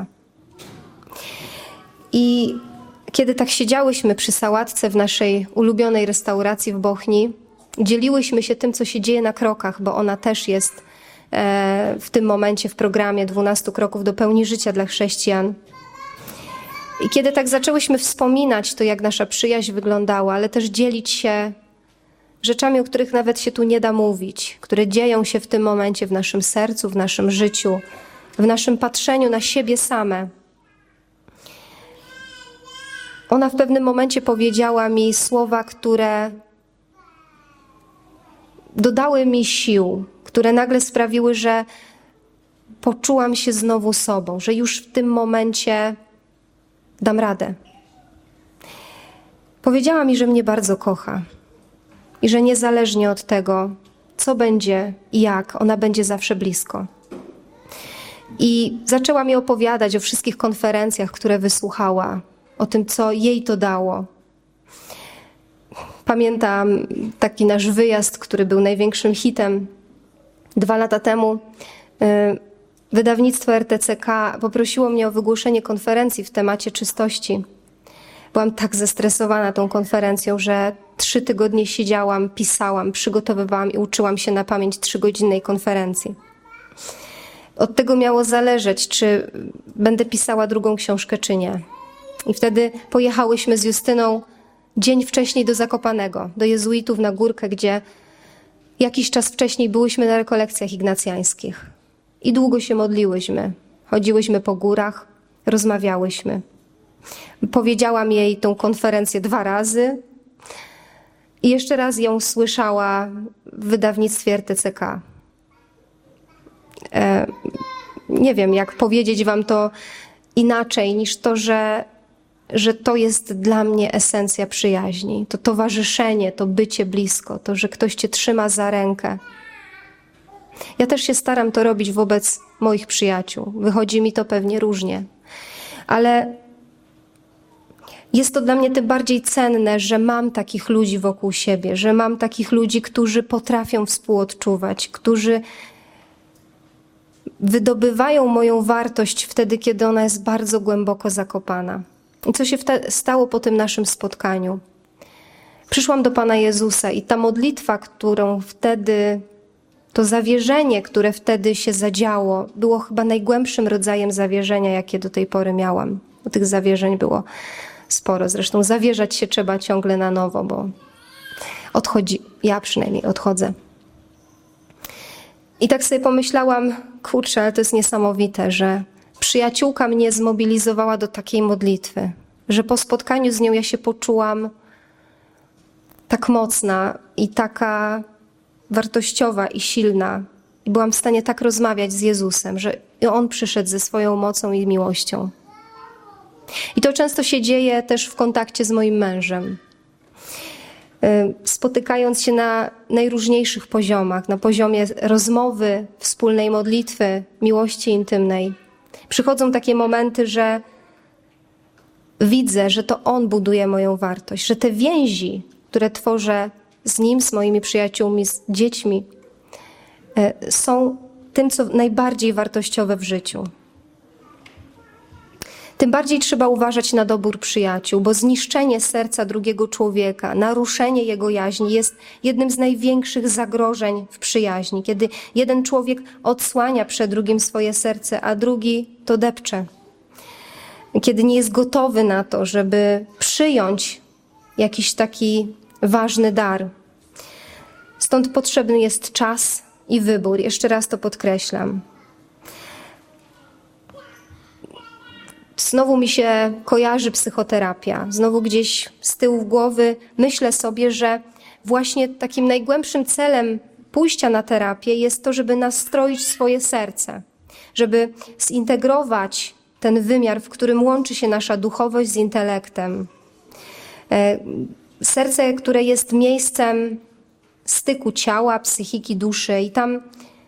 I kiedy tak siedziałyśmy przy sałatce w naszej ulubionej restauracji w Bochni, dzieliłyśmy się tym, co się dzieje na krokach, bo ona też jest e, w tym momencie w programie dwunastu kroków do pełni życia dla chrześcijan. I kiedy tak zaczęłyśmy wspominać to, jak nasza przyjaźń wyglądała, ale też dzielić się rzeczami, o których nawet się tu nie da mówić, które dzieją się w tym momencie w naszym sercu, w naszym życiu, w naszym patrzeniu na siebie same. Ona w pewnym momencie powiedziała mi słowa, które dodały mi sił, które nagle sprawiły, że poczułam się znowu sobą, że już w tym momencie dam radę. Powiedziała mi, że mnie bardzo kocha i że niezależnie od tego, co będzie i jak, ona będzie zawsze blisko. I zaczęła mi opowiadać o wszystkich konferencjach, które wysłuchała, o tym, co jej to dało. Pamiętam taki nasz wyjazd, który był największym hitem dwa lata temu. Wydawnictwo er te ce ka poprosiło mnie o wygłoszenie konferencji w temacie czystości. Byłam tak zestresowana tą konferencją, że trzy tygodnie siedziałam, pisałam, przygotowywałam i uczyłam się na pamięć trzygodzinnej konferencji. Od tego miało zależeć, czy będę pisała drugą książkę, czy nie. I wtedy pojechałyśmy z Justyną dzień wcześniej do Zakopanego, do jezuitów na górkę, gdzie jakiś czas wcześniej byłyśmy na rekolekcjach ignacjańskich. I długo się modliłyśmy. Chodziłyśmy po górach, rozmawiałyśmy. Powiedziałam jej tą konferencję dwa razy i jeszcze raz ją słyszała w wydawnictwie er te ce ka. E, nie wiem, jak powiedzieć wam to inaczej niż to, że, że to jest dla mnie esencja przyjaźni. To towarzyszenie, to bycie blisko, to, że ktoś cię trzyma za rękę. Ja też się staram to robić wobec moich przyjaciół. Wychodzi mi to pewnie różnie. Ale jest to dla mnie tym bardziej cenne, że mam takich ludzi wokół siebie, że mam takich ludzi, którzy potrafią współodczuwać, którzy wydobywają moją wartość wtedy, kiedy ona jest bardzo głęboko zakopana. I co się stało po tym naszym spotkaniu? Przyszłam do Pana Jezusa i ta modlitwa, którą wtedy, to zawierzenie, które wtedy się zadziało, było chyba najgłębszym rodzajem zawierzenia, jakie do tej pory miałam. Bo tych zawierzeń było sporo. Zresztą zawierzać się trzeba ciągle na nowo, bo odchodzi, ja przynajmniej odchodzę. I tak sobie pomyślałam, kurczę, ale to jest niesamowite, że przyjaciółka mnie zmobilizowała do takiej modlitwy, że po spotkaniu z nią ja się poczułam tak mocna i taka wartościowa i silna. I byłam w stanie tak rozmawiać z Jezusem, że On przyszedł ze swoją mocą i miłością. I to często się dzieje też w kontakcie z moim mężem. spotykając się na najróżniejszych poziomach, na poziomie rozmowy, wspólnej modlitwy, miłości intymnej. Przychodzą takie momenty, że widzę, że to On buduje moją wartość, że te więzi, które tworzę z Nim, z moimi przyjaciółmi, z dziećmi, są tym, co najbardziej wartościowe w życiu. Tym bardziej trzeba uważać na dobór przyjaciół, bo zniszczenie serca drugiego człowieka, naruszenie jego jaźni jest jednym z największych zagrożeń w przyjaźni. Kiedy jeden człowiek odsłania przed drugim swoje serce, a drugi to depcze. Kiedy nie jest gotowy na to, żeby przyjąć jakiś taki ważny dar. Stąd potrzebny jest czas i wybór. Jeszcze raz to podkreślam. Znowu mi się kojarzy psychoterapia. Znowu gdzieś z tyłu głowy myślę sobie, że właśnie takim najgłębszym celem pójścia na terapię jest to, żeby nastroić swoje serce, żeby zintegrować ten wymiar, w którym łączy się nasza duchowość z intelektem. Serce, które jest miejscem styku ciała, psychiki, duszy i tam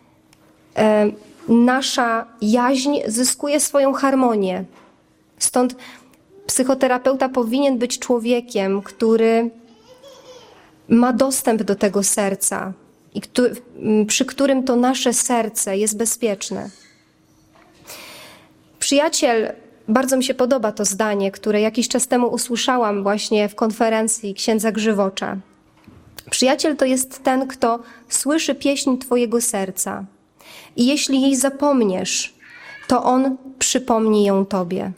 nasza jaźń zyskuje swoją harmonię. Stąd psychoterapeuta powinien być człowiekiem, który ma dostęp do tego serca i który, przy którym to nasze serce jest bezpieczne. Przyjaciel, bardzo mi się podoba to zdanie, które jakiś czas temu usłyszałam właśnie w konferencji księdza Grzywocza. Przyjaciel to jest ten, kto słyszy pieśń twojego serca i jeśli jej zapomniesz, to on przypomni ją tobie.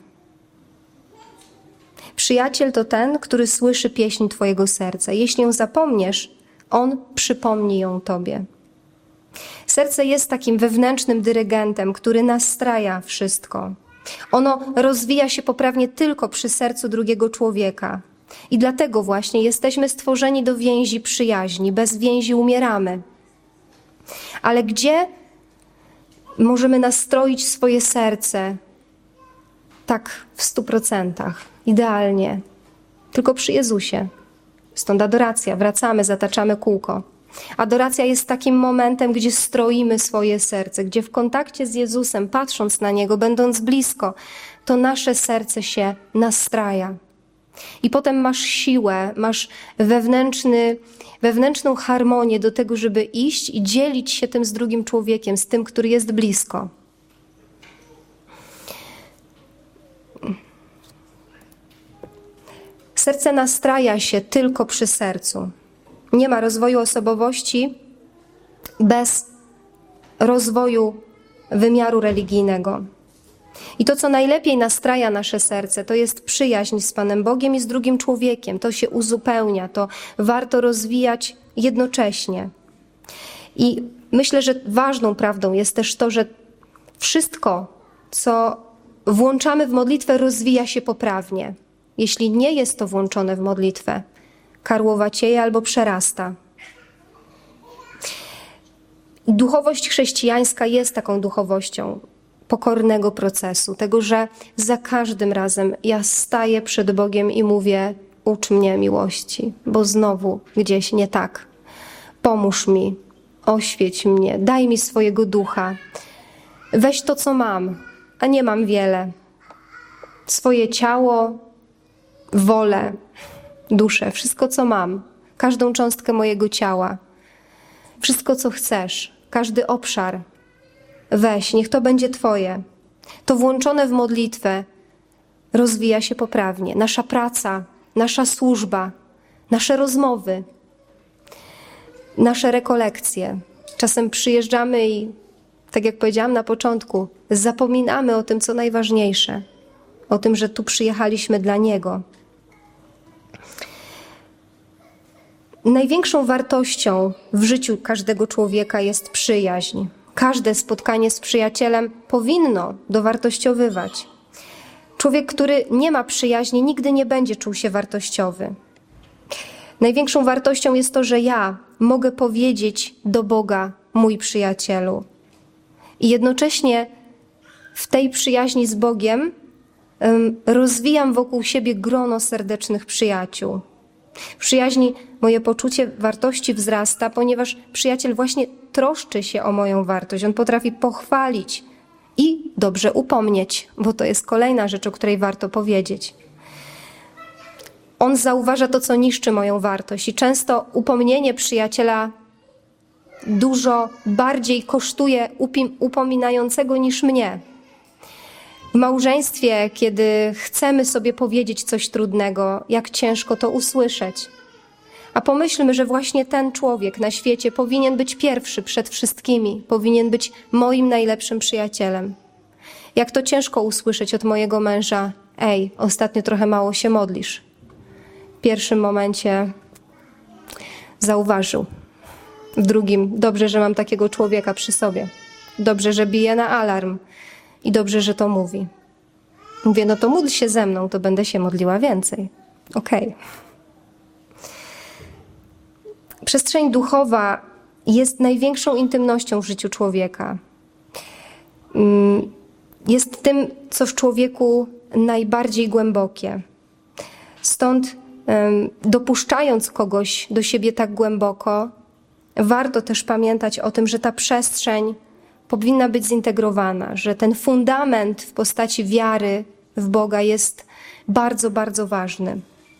Przyjaciel to ten, który słyszy pieśń twojego serca. Jeśli ją zapomniesz, on przypomni ją tobie. Serce jest takim wewnętrznym dyrygentem, który nastraja wszystko. Ono rozwija się poprawnie tylko przy sercu drugiego człowieka. I dlatego właśnie jesteśmy stworzeni do więzi przyjaźni. Bez więzi umieramy. Ale gdzie możemy nastroić swoje serce tak w stu procentach, idealnie? Tylko przy Jezusie. Stąd adoracja. Wracamy, zataczamy kółko. Adoracja jest takim momentem, gdzie stroimy swoje serce, gdzie w kontakcie z Jezusem, patrząc na Niego, będąc blisko, to nasze serce się nastraja. I potem masz siłę, masz wewnętrzny, wewnętrzną harmonię do tego, żeby iść i dzielić się tym z drugim człowiekiem, z tym, który jest blisko. Serce nastraja się tylko przy sercu. Nie ma rozwoju osobowości bez rozwoju wymiaru religijnego. I to, co najlepiej nastraja nasze serce, to jest przyjaźń z Panem Bogiem i z drugim człowiekiem. To się uzupełnia, to warto rozwijać jednocześnie. I myślę, że ważną prawdą jest też to, że wszystko, co włączamy w modlitwę, rozwija się poprawnie. Jeśli nie jest to włączone w modlitwę, karłowacieje albo przerasta. Duchowość chrześcijańska jest taką duchowością pokornego procesu, tego, że za każdym razem ja staję przed Bogiem i mówię: ucz mnie miłości, bo znowu gdzieś nie tak. Pomóż mi, oświeć mnie, daj mi swojego ducha. Weź to, co mam, a nie mam wiele. Swoje ciało, wolę, duszę, wszystko, co mam, każdą cząstkę mojego ciała, wszystko, co chcesz, każdy obszar, weź, niech to będzie Twoje. To włączone w modlitwę rozwija się poprawnie. Nasza praca, nasza służba, nasze rozmowy, nasze rekolekcje. Czasem przyjeżdżamy i, tak jak powiedziałam na początku, zapominamy o tym, co najważniejsze, o tym, że tu przyjechaliśmy dla Niego. Największą wartością w życiu każdego człowieka jest przyjaźń. Każde spotkanie z przyjacielem powinno dowartościowywać. Człowiek, który nie ma przyjaźni, nigdy nie będzie czuł się wartościowy. Największą wartością jest to, że ja mogę powiedzieć do Boga: mój przyjacielu. I jednocześnie w tej przyjaźni z Bogiem um, rozwijam wokół siebie grono serdecznych przyjaciół. W przyjaźni moje poczucie wartości wzrasta, ponieważ przyjaciel właśnie troszczy się o moją wartość. On potrafi pochwalić i dobrze upomnieć, bo to jest kolejna rzecz, o której warto powiedzieć. On zauważa to, co niszczy moją wartość i często upomnienie przyjaciela dużo bardziej kosztuje upominającego niż mnie. W małżeństwie, kiedy chcemy sobie powiedzieć coś trudnego, jak ciężko to usłyszeć. A pomyślmy, że właśnie ten człowiek na świecie powinien być pierwszy przed wszystkimi, powinien być moim najlepszym przyjacielem. Jak to ciężko usłyszeć od mojego męża: ej, ostatnio trochę mało się modlisz. W pierwszym momencie zauważył. W drugim: dobrze, że mam takiego człowieka przy sobie. Dobrze, że bije na alarm. I dobrze, że to mówi. Mówię: no to módl się ze mną, to będę się modliła więcej. Okej. Okay. Przestrzeń duchowa jest największą intymnością w życiu człowieka. Jest tym, co w człowieku najbardziej głębokie. Stąd, dopuszczając kogoś do siebie tak głęboko, warto też pamiętać o tym, że ta przestrzeń powinna być zintegrowana, że ten fundament w postaci wiary w Boga jest bardzo, bardzo ważny.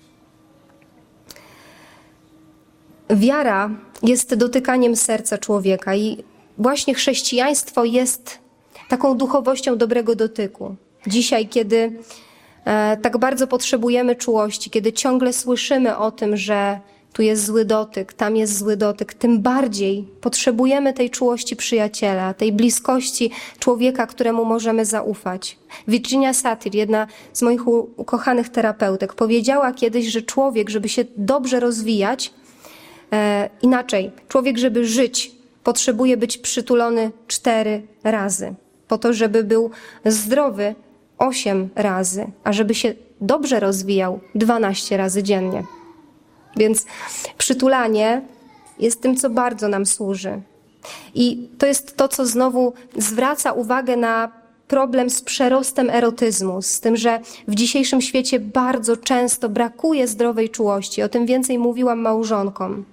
Wiara jest dotykaniem serca człowieka i właśnie chrześcijaństwo jest taką duchowością dobrego dotyku. Dzisiaj, kiedy e, tak bardzo potrzebujemy czułości, kiedy ciągle słyszymy o tym, że tu jest zły dotyk, tam jest zły dotyk, tym bardziej potrzebujemy tej czułości przyjaciela, tej bliskości człowieka, któremu możemy zaufać. Virginia Satir, jedna z moich ukochanych terapeutek, powiedziała kiedyś, że człowiek, żeby się dobrze rozwijać, e, inaczej, człowiek, żeby żyć, potrzebuje być przytulony cztery razy. Po to, żeby był zdrowy osiem razy, a żeby się dobrze rozwijał dwanaście razy dziennie. Więc przytulanie jest tym, co bardzo nam służy. I to jest to, co znowu zwraca uwagę na problem z przerostem erotyzmu, z tym, że w dzisiejszym świecie bardzo często brakuje zdrowej czułości. O tym więcej mówiłam małżonkom.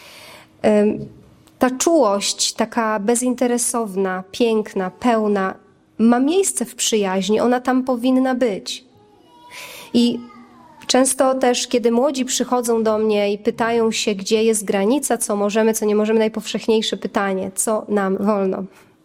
Ta czułość, taka bezinteresowna, piękna, pełna, ma miejsce w przyjaźni, ona tam powinna być. I często też, kiedy młodzi przychodzą do mnie i pytają się, gdzie jest granica, co możemy, co nie możemy, najpowszechniejsze pytanie: co nam wolno?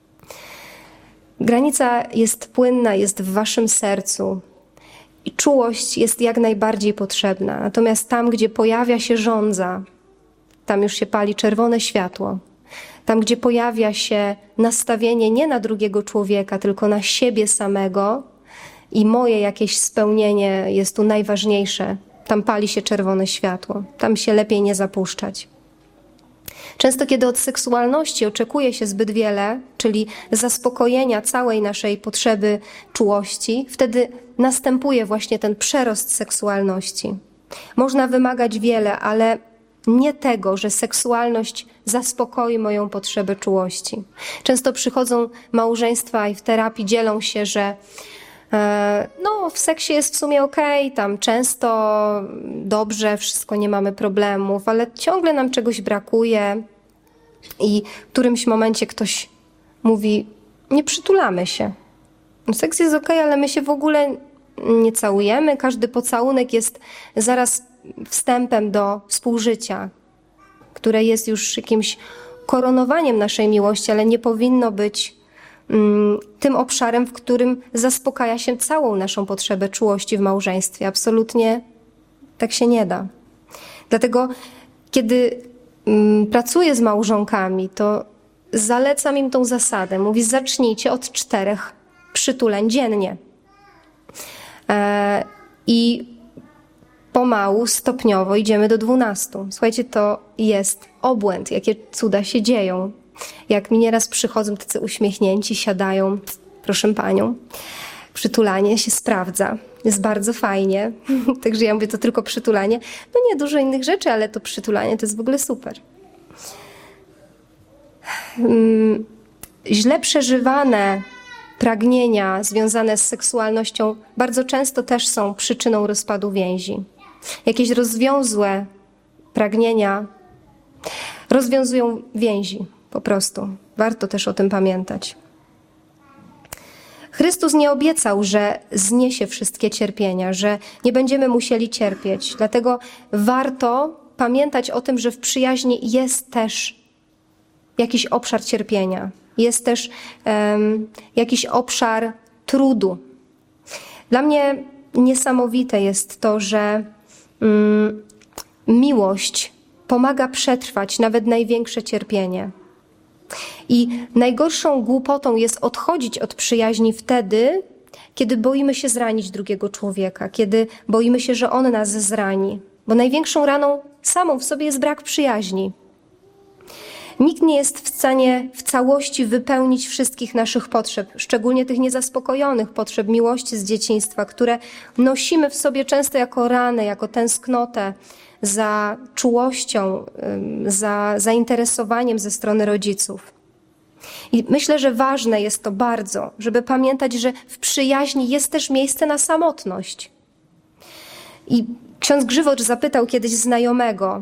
Granica jest płynna, jest w waszym sercu i czułość jest jak najbardziej potrzebna. Natomiast tam, gdzie pojawia się żądza, tam już się pali czerwone światło. Tam, gdzie pojawia się nastawienie nie na drugiego człowieka, tylko na siebie samego i moje jakieś spełnienie jest tu najważniejsze, tam pali się czerwone światło. Tam się lepiej nie zapuszczać. Często, kiedy od seksualności oczekuje się zbyt wiele, czyli zaspokojenia całej naszej potrzeby czułości, wtedy następuje właśnie ten przerost seksualności. Można wymagać wiele, ale nie tego, że seksualność zaspokoi moją potrzebę czułości. Często przychodzą małżeństwa i w terapii dzielą się, że e, no w seksie jest w sumie okej, tam często dobrze, wszystko, nie mamy problemów, ale ciągle nam czegoś brakuje i w którymś momencie ktoś mówi: nie przytulamy się. Seks jest okej, ale my się w ogóle nie całujemy, każdy pocałunek jest zaraz wstępem do współżycia, które jest już jakimś koronowaniem naszej miłości, ale nie powinno być mm, tym obszarem, w którym zaspokaja się całą naszą potrzebę czułości w małżeństwie. Absolutnie tak się nie da. Dlatego, kiedy mm, pracuję z małżonkami, to zalecam im tą zasadę. Mówię: zacznijcie od czterech przytuleń dziennie. E, I pomału, stopniowo idziemy do dwunastu. Słuchajcie, to jest obłęd, jakie cuda się dzieją. Jak mi nieraz przychodzą tacy uśmiechnięci, siadają: proszę panią, przytulanie się sprawdza, jest bardzo fajnie. Także ja mówię: to tylko przytulanie. No nie, dużo innych rzeczy, ale to przytulanie to jest w ogóle super. Hmm, źle przeżywane pragnienia związane z seksualnością bardzo często też są przyczyną rozpadu więzi. Jakieś rozwiązłe pragnienia rozwiązują więzi po prostu. Warto też o tym pamiętać. Chrystus nie obiecał, że zniesie wszystkie cierpienia, że nie będziemy musieli cierpieć. Dlatego warto pamiętać o tym, że w przyjaźni jest też jakiś obszar cierpienia. Jest też um, jakiś obszar trudu. Dla mnie niesamowite jest to, że um, miłość pomaga przetrwać nawet największe cierpienie. I najgorszą głupotą jest odchodzić od przyjaźni wtedy, kiedy boimy się zranić drugiego człowieka, kiedy boimy się, że on nas zrani. Bo największą raną samą w sobie jest brak przyjaźni. Nikt nie jest w stanie w całości wypełnić wszystkich naszych potrzeb, szczególnie tych niezaspokojonych potrzeb miłości z dzieciństwa, które nosimy w sobie często jako ranę, jako tęsknotę za czułością, za zainteresowaniem ze strony rodziców. I myślę, że ważne jest to bardzo, żeby pamiętać, że w przyjaźni jest też miejsce na samotność. I ksiądz Grzywocz zapytał kiedyś znajomego,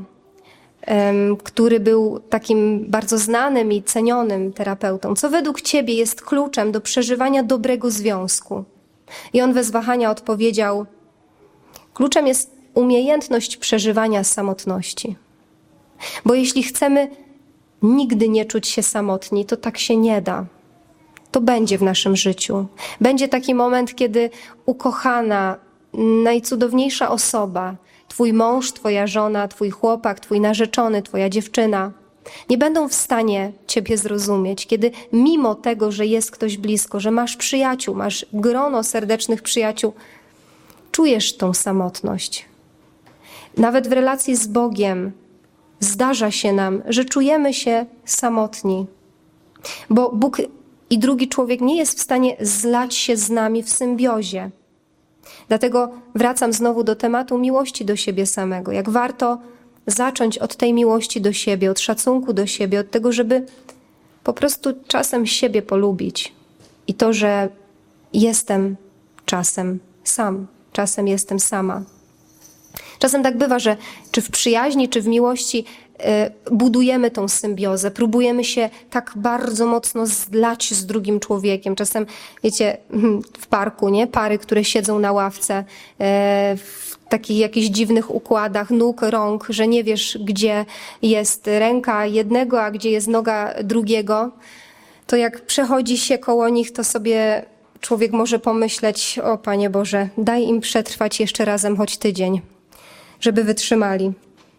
który był takim bardzo znanym i cenionym terapeutą, co według ciebie jest kluczem do przeżywania dobrego związku? I on bez wahania odpowiedział, kluczem jest umiejętność przeżywania samotności. Bo jeśli chcemy nigdy nie czuć się samotni, to tak się nie da. To będzie w naszym życiu. Będzie taki moment, kiedy ukochana, najcudowniejsza osoba, twój mąż, twoja żona, twój chłopak, twój narzeczony, twoja dziewczyna, nie będą w stanie ciebie zrozumieć, kiedy mimo tego, że jest ktoś blisko, że masz przyjaciół, masz grono serdecznych przyjaciół, czujesz tą samotność. Nawet w relacji z Bogiem zdarza się nam, że czujemy się samotni, bo Bóg i drugi człowiek nie jest w stanie zlać się z nami w symbiozie. Dlatego wracam znowu do tematu miłości do siebie samego. Jak warto zacząć od tej miłości do siebie, od szacunku do siebie, od tego, żeby po prostu czasem siebie polubić. I to, że jestem czasem sam, czasem jestem sama. Czasem tak bywa, że czy w przyjaźni, czy w miłości budujemy tą symbiozę, próbujemy się tak bardzo mocno zlać z drugim człowiekiem. Czasem, wiecie, w parku, nie? Pary, które siedzą na ławce w takich jakichś dziwnych układach nóg, rąk, że nie wiesz, gdzie jest ręka jednego, a gdzie jest noga drugiego. To jak przechodzi się koło nich, to sobie człowiek może pomyśleć, o Panie Boże, daj im przetrwać jeszcze razem choć tydzień, żeby wytrzymali.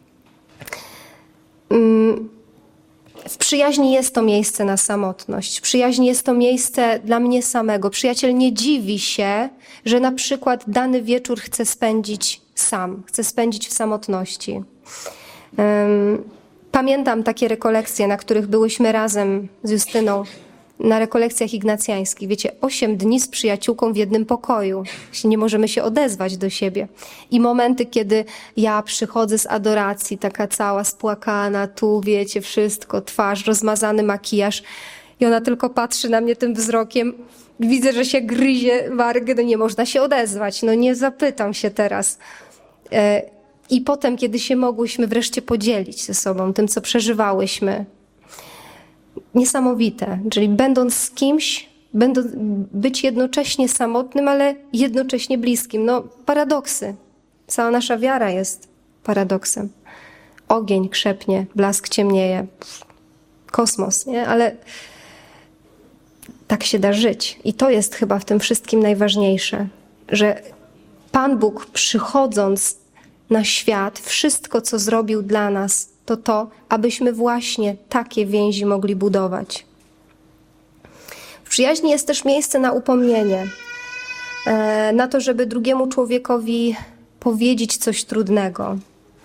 W przyjaźni jest to miejsce na samotność. W przyjaźni jest to miejsce dla mnie samego. Przyjaciel nie dziwi się, że na przykład dany wieczór chce spędzić sam, chce spędzić w samotności. Pamiętam takie rekolekcje, na których byłyśmy razem z Justyną, na rekolekcjach ignacjańskich. Wiecie, osiem dni z przyjaciółką w jednym pokoju. Nie możemy się odezwać do siebie. I momenty, kiedy ja przychodzę z adoracji, taka cała spłakana, tu wiecie, wszystko, twarz, rozmazany makijaż. I ona tylko patrzy na mnie tym wzrokiem. Widzę, że się gryzie wargę, no nie można się odezwać. No nie zapytam się teraz. I potem, kiedy się mogłyśmy wreszcie podzielić ze sobą tym, co przeżywałyśmy, niesamowite, czyli będąc z kimś, będąc, być jednocześnie samotnym, ale jednocześnie bliskim. No paradoksy. Cała nasza wiara jest paradoksem. Ogień krzepnie, blask ciemnieje. Kosmos, nie? Ale tak się da żyć. I to jest chyba w tym wszystkim najważniejsze, że Pan Bóg, przychodząc na świat, wszystko, co zrobił dla nas, to to, abyśmy właśnie takie więzi mogli budować. W przyjaźni jest też miejsce na upomnienie, na to, żeby drugiemu człowiekowi powiedzieć coś trudnego.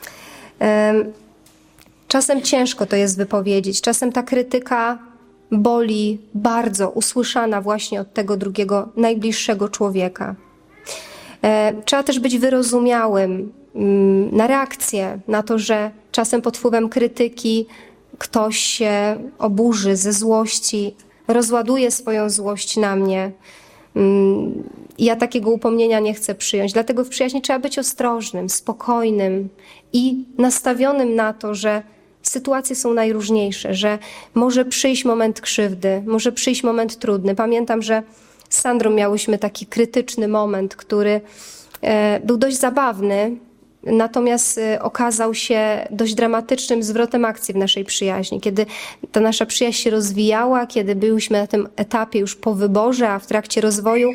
Czasem ciężko to jest wypowiedzieć, czasem ta krytyka boli bardzo, usłyszana właśnie od tego drugiego, najbliższego człowieka. Trzeba też być wyrozumiałym na reakcję, na to, że czasem pod wpływem krytyki ktoś się oburzy ze złości, rozładuje swoją złość na mnie. I ja takiego upomnienia nie chcę przyjąć. Dlatego w przyjaźni trzeba być ostrożnym, spokojnym i nastawionym na to, że sytuacje są najróżniejsze, że może przyjść moment krzywdy, może przyjść moment trudny. Pamiętam, że z Sandrą miałyśmy taki krytyczny moment, który był dość zabawny, natomiast okazał się dość dramatycznym zwrotem akcji w naszej przyjaźni. Kiedy ta nasza przyjaźń się rozwijała, kiedy byliśmy na tym etapie już po wyborze, a w trakcie rozwoju,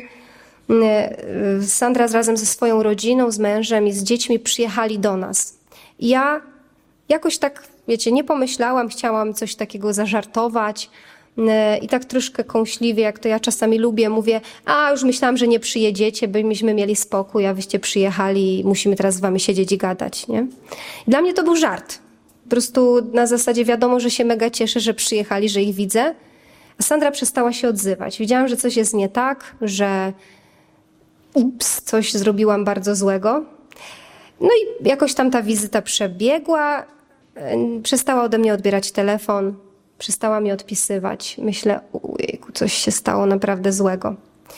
Sandra razem ze swoją rodziną, z mężem i z dziećmi przyjechali do nas. I ja jakoś tak, wiecie, nie pomyślałam, chciałam coś takiego zażartować i tak troszkę kąśliwie, jak to ja czasami lubię, mówię, a już myślałam, że nie przyjedziecie, byśmy mieli spokój, a wyście przyjechali i musimy teraz z wami siedzieć i gadać, nie? I dla mnie to był żart. Po prostu na zasadzie wiadomo, że się mega cieszę, że przyjechali, że ich widzę. A Sandra przestała się odzywać. Widziałam, że coś jest nie tak, że ups, coś zrobiłam bardzo złego. No i jakoś tam ta wizyta przebiegła. Przestała ode mnie odbierać telefon. Przestała mi odpisywać. Myślę, ujejku, coś się stało naprawdę złego.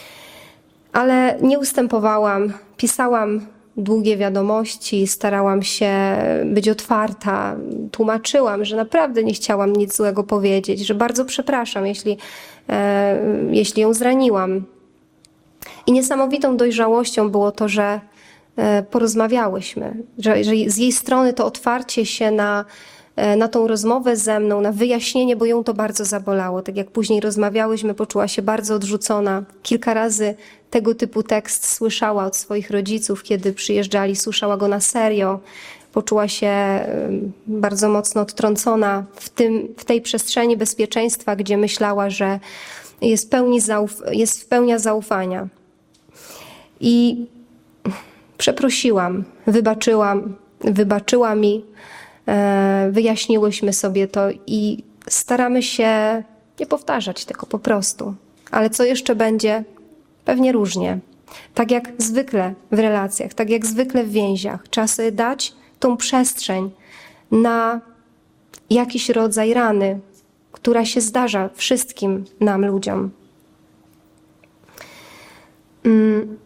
Ale nie ustępowałam. Pisałam długie wiadomości, starałam się być otwarta. Tłumaczyłam, że naprawdę nie chciałam nic złego powiedzieć, że bardzo przepraszam, jeśli, e, jeśli ją zraniłam. I niesamowitą dojrzałością było to, że e, porozmawiałyśmy, że, że z jej strony to otwarcie się na na tą rozmowę ze mną, na wyjaśnienie, bo ją to bardzo zabolało. Tak jak później rozmawiałyśmy, poczuła się bardzo odrzucona. Kilka razy tego typu tekst słyszała od swoich rodziców, kiedy przyjeżdżali, słyszała go na serio. Poczuła się bardzo mocno odtrącona w, tym, w tej przestrzeni bezpieczeństwa, gdzie myślała, że jest, pełni zauf- jest w pełni zaufania. I przeprosiłam, wybaczyłam, wybaczyła mi, wyjaśniłyśmy sobie to i staramy się nie powtarzać tego po prostu. Ale co jeszcze będzie? Pewnie różnie. Tak jak zwykle w relacjach, tak jak zwykle w więziach. Trzeba sobie dać tą przestrzeń na jakiś rodzaj rany, która się zdarza wszystkim nam, ludziom. Mm.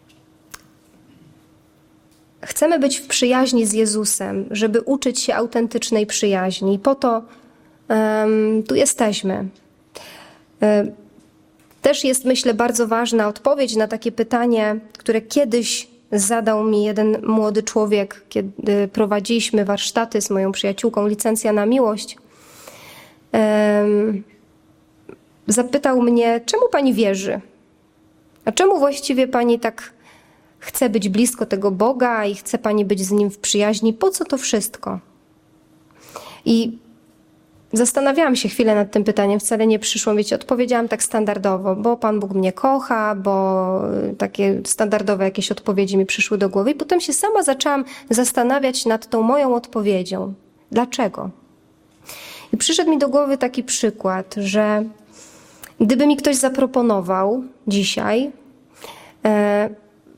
Chcemy być w przyjaźni z Jezusem, żeby uczyć się autentycznej przyjaźni. I po to um, tu jesteśmy. Um, też jest, myślę, bardzo ważna odpowiedź na takie pytanie, które kiedyś zadał mi jeden młody człowiek, kiedy prowadziliśmy warsztaty z moją przyjaciółką Licencja na miłość. Um, zapytał mnie, czemu pani wierzy? A czemu właściwie pani tak chce być blisko tego Boga i chce pani być z Nim w przyjaźni? Po co to wszystko? I zastanawiałam się chwilę nad tym pytaniem, wcale nie przyszło, wiecie, odpowiedziałam tak standardowo, bo Pan Bóg mnie kocha, bo takie standardowe jakieś odpowiedzi mi przyszły do głowy i potem się sama zaczęłam zastanawiać nad tą moją odpowiedzią. Dlaczego? I przyszedł mi do głowy taki przykład, że gdyby mi ktoś zaproponował dzisiaj e,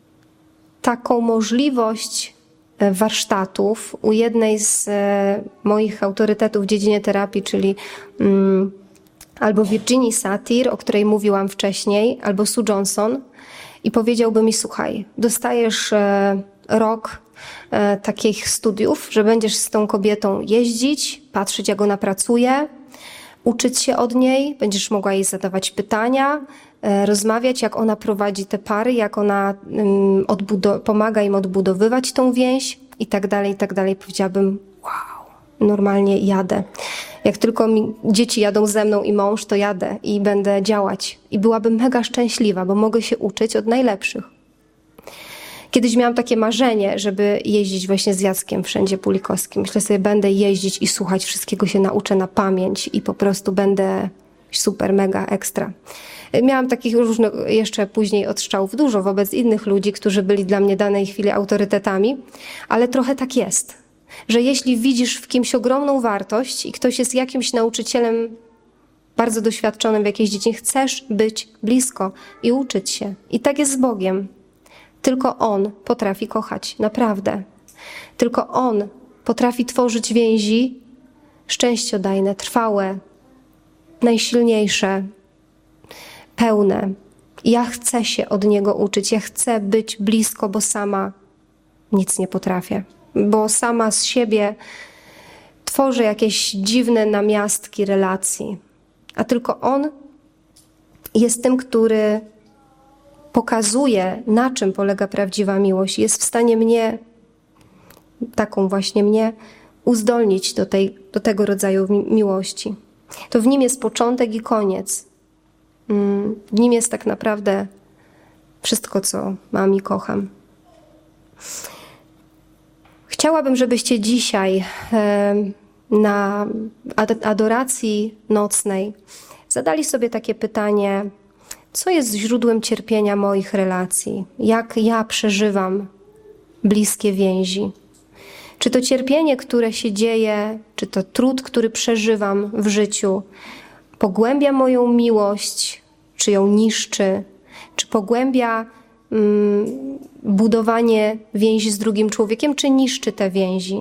taką możliwość warsztatów u jednej z moich autorytetów w dziedzinie terapii, czyli um, albo Virginia Satir, o której mówiłam wcześniej, albo Sue Johnson, i powiedziałby mi, słuchaj, dostajesz e, rok e, takich studiów, że będziesz z tą kobietą jeździć, patrzeć, jak ona pracuje, uczyć się od niej, będziesz mogła jej zadawać pytania, rozmawiać, jak ona prowadzi te pary, jak ona um, odbudo- pomaga im odbudowywać tą więź i tak dalej, i tak dalej. Powiedziałabym, wow, normalnie jadę. Jak tylko mi dzieci jadą ze mną i mąż, to jadę i będę działać. I byłabym mega szczęśliwa, bo mogę się uczyć od najlepszych. Kiedyś miałam takie marzenie, żeby jeździć właśnie z Jackiem wszędzie Pulikowskim. Myślę sobie, będę jeździć i słuchać, wszystkiego się nauczę na pamięć i po prostu będę super, mega, ekstra. Miałam takich różnych jeszcze później odstrzałów dużo wobec innych ludzi, którzy byli dla mnie w danej chwili autorytetami, ale trochę tak jest, że jeśli widzisz w kimś ogromną wartość i ktoś jest jakimś nauczycielem bardzo doświadczonym w jakiejś dziedzinie, chcesz być blisko i uczyć się. I tak jest z Bogiem. Tylko On potrafi kochać, naprawdę. Tylko On potrafi tworzyć więzi szczęściodajne, trwałe, najsilniejsze, pełne. Ja chcę się od Niego uczyć, ja chcę być blisko, bo sama nic nie potrafię. Bo sama z siebie tworzę jakieś dziwne namiastki relacji. A tylko On jest tym, który pokazuje, na czym polega prawdziwa miłość. Jest w stanie mnie, taką właśnie mnie, uzdolnić do, tej, do tego rodzaju mi- miłości. To w Nim jest początek i koniec. W Nim jest tak naprawdę wszystko, co mam i kocham. Chciałabym, żebyście dzisiaj na adoracji nocnej zadali sobie takie pytanie, co jest źródłem cierpienia moich relacji? Jak ja przeżywam bliskie więzi? Czy to cierpienie, które się dzieje, czy to trud, który przeżywam w życiu, pogłębia moją miłość, czy ją niszczy, czy pogłębia mm, budowanie więzi z drugim człowiekiem, czy niszczy te więzi?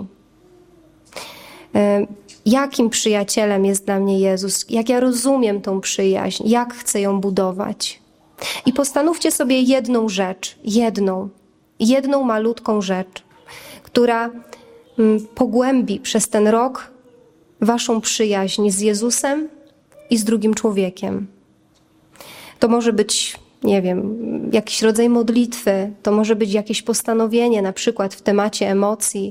Y, jakim przyjacielem jest dla mnie Jezus? Jak ja rozumiem tą przyjaźń? Jak chcę ją budować? I postanówcie sobie jedną rzecz, jedną, jedną malutką rzecz, która mm, pogłębi przez ten rok waszą przyjaźń z Jezusem i z drugim człowiekiem. To może być, nie wiem, jakiś rodzaj modlitwy, to może być jakieś postanowienie, na przykład w temacie emocji,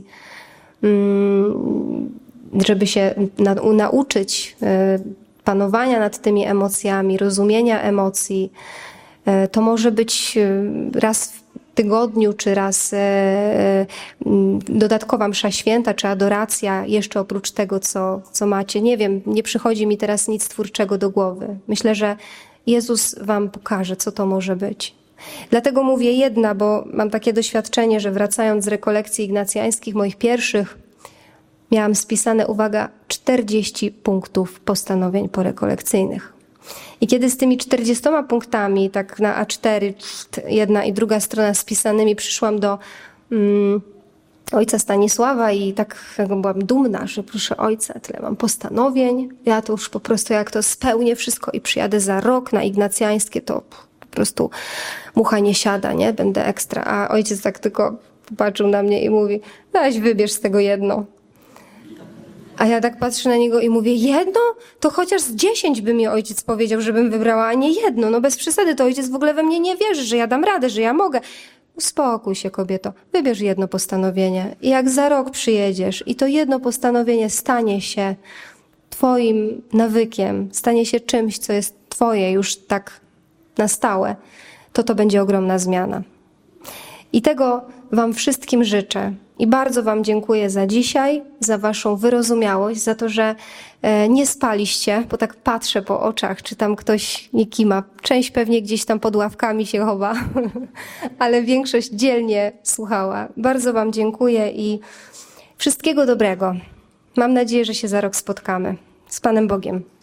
żeby się na, nauczyć panowania nad tymi emocjami, rozumienia emocji. To może być raz w tygodniu, czy raz dodatkowa msza święta, czy adoracja, jeszcze oprócz tego, co, co macie. Nie wiem, nie przychodzi mi teraz nic twórczego do głowy. Myślę, że Jezus wam pokaże, co to może być. Dlatego mówię jedna, bo mam takie doświadczenie, że wracając z rekolekcji ignacjańskich, moich pierwszych, miałam spisane, uwaga, czterdzieści punktów postanowień porekolekcyjnych. I kiedy z tymi czterdziestoma punktami, tak na A cztery, jedna i druga strona spisanymi, przyszłam do mm, ojca Stanisława i tak byłam dumna, że proszę ojca, tyle mam postanowień, ja to już po prostu jak to spełnię wszystko i przyjadę za rok na ignacjańskie, to po prostu mucha nie siada, nie? Będę ekstra. A ojciec tak tylko popatrzył na mnie i mówi, weź wybierz z tego jedno. A ja tak patrzę na niego i mówię, jedno? To chociaż z dziesięć by mi ojciec powiedział, żebym wybrała, a nie jedno. No bez przesady, to ojciec w ogóle we mnie nie wierzy, że ja dam radę, że ja mogę. Uspokój się, kobieto, wybierz jedno postanowienie. I jak za rok przyjedziesz i to jedno postanowienie stanie się twoim nawykiem, stanie się czymś, co jest twoje już tak na stałe, to to będzie ogromna zmiana. I tego wam wszystkim życzę. I bardzo wam dziękuję za dzisiaj, za waszą wyrozumiałość, za to, że nie spaliście, bo tak patrzę po oczach, czy tam ktoś nie kima. Część pewnie gdzieś tam pod ławkami się chowa, ale większość dzielnie słuchała. Bardzo wam dziękuję i wszystkiego dobrego. Mam nadzieję, że się za rok spotkamy. Z Panem Bogiem.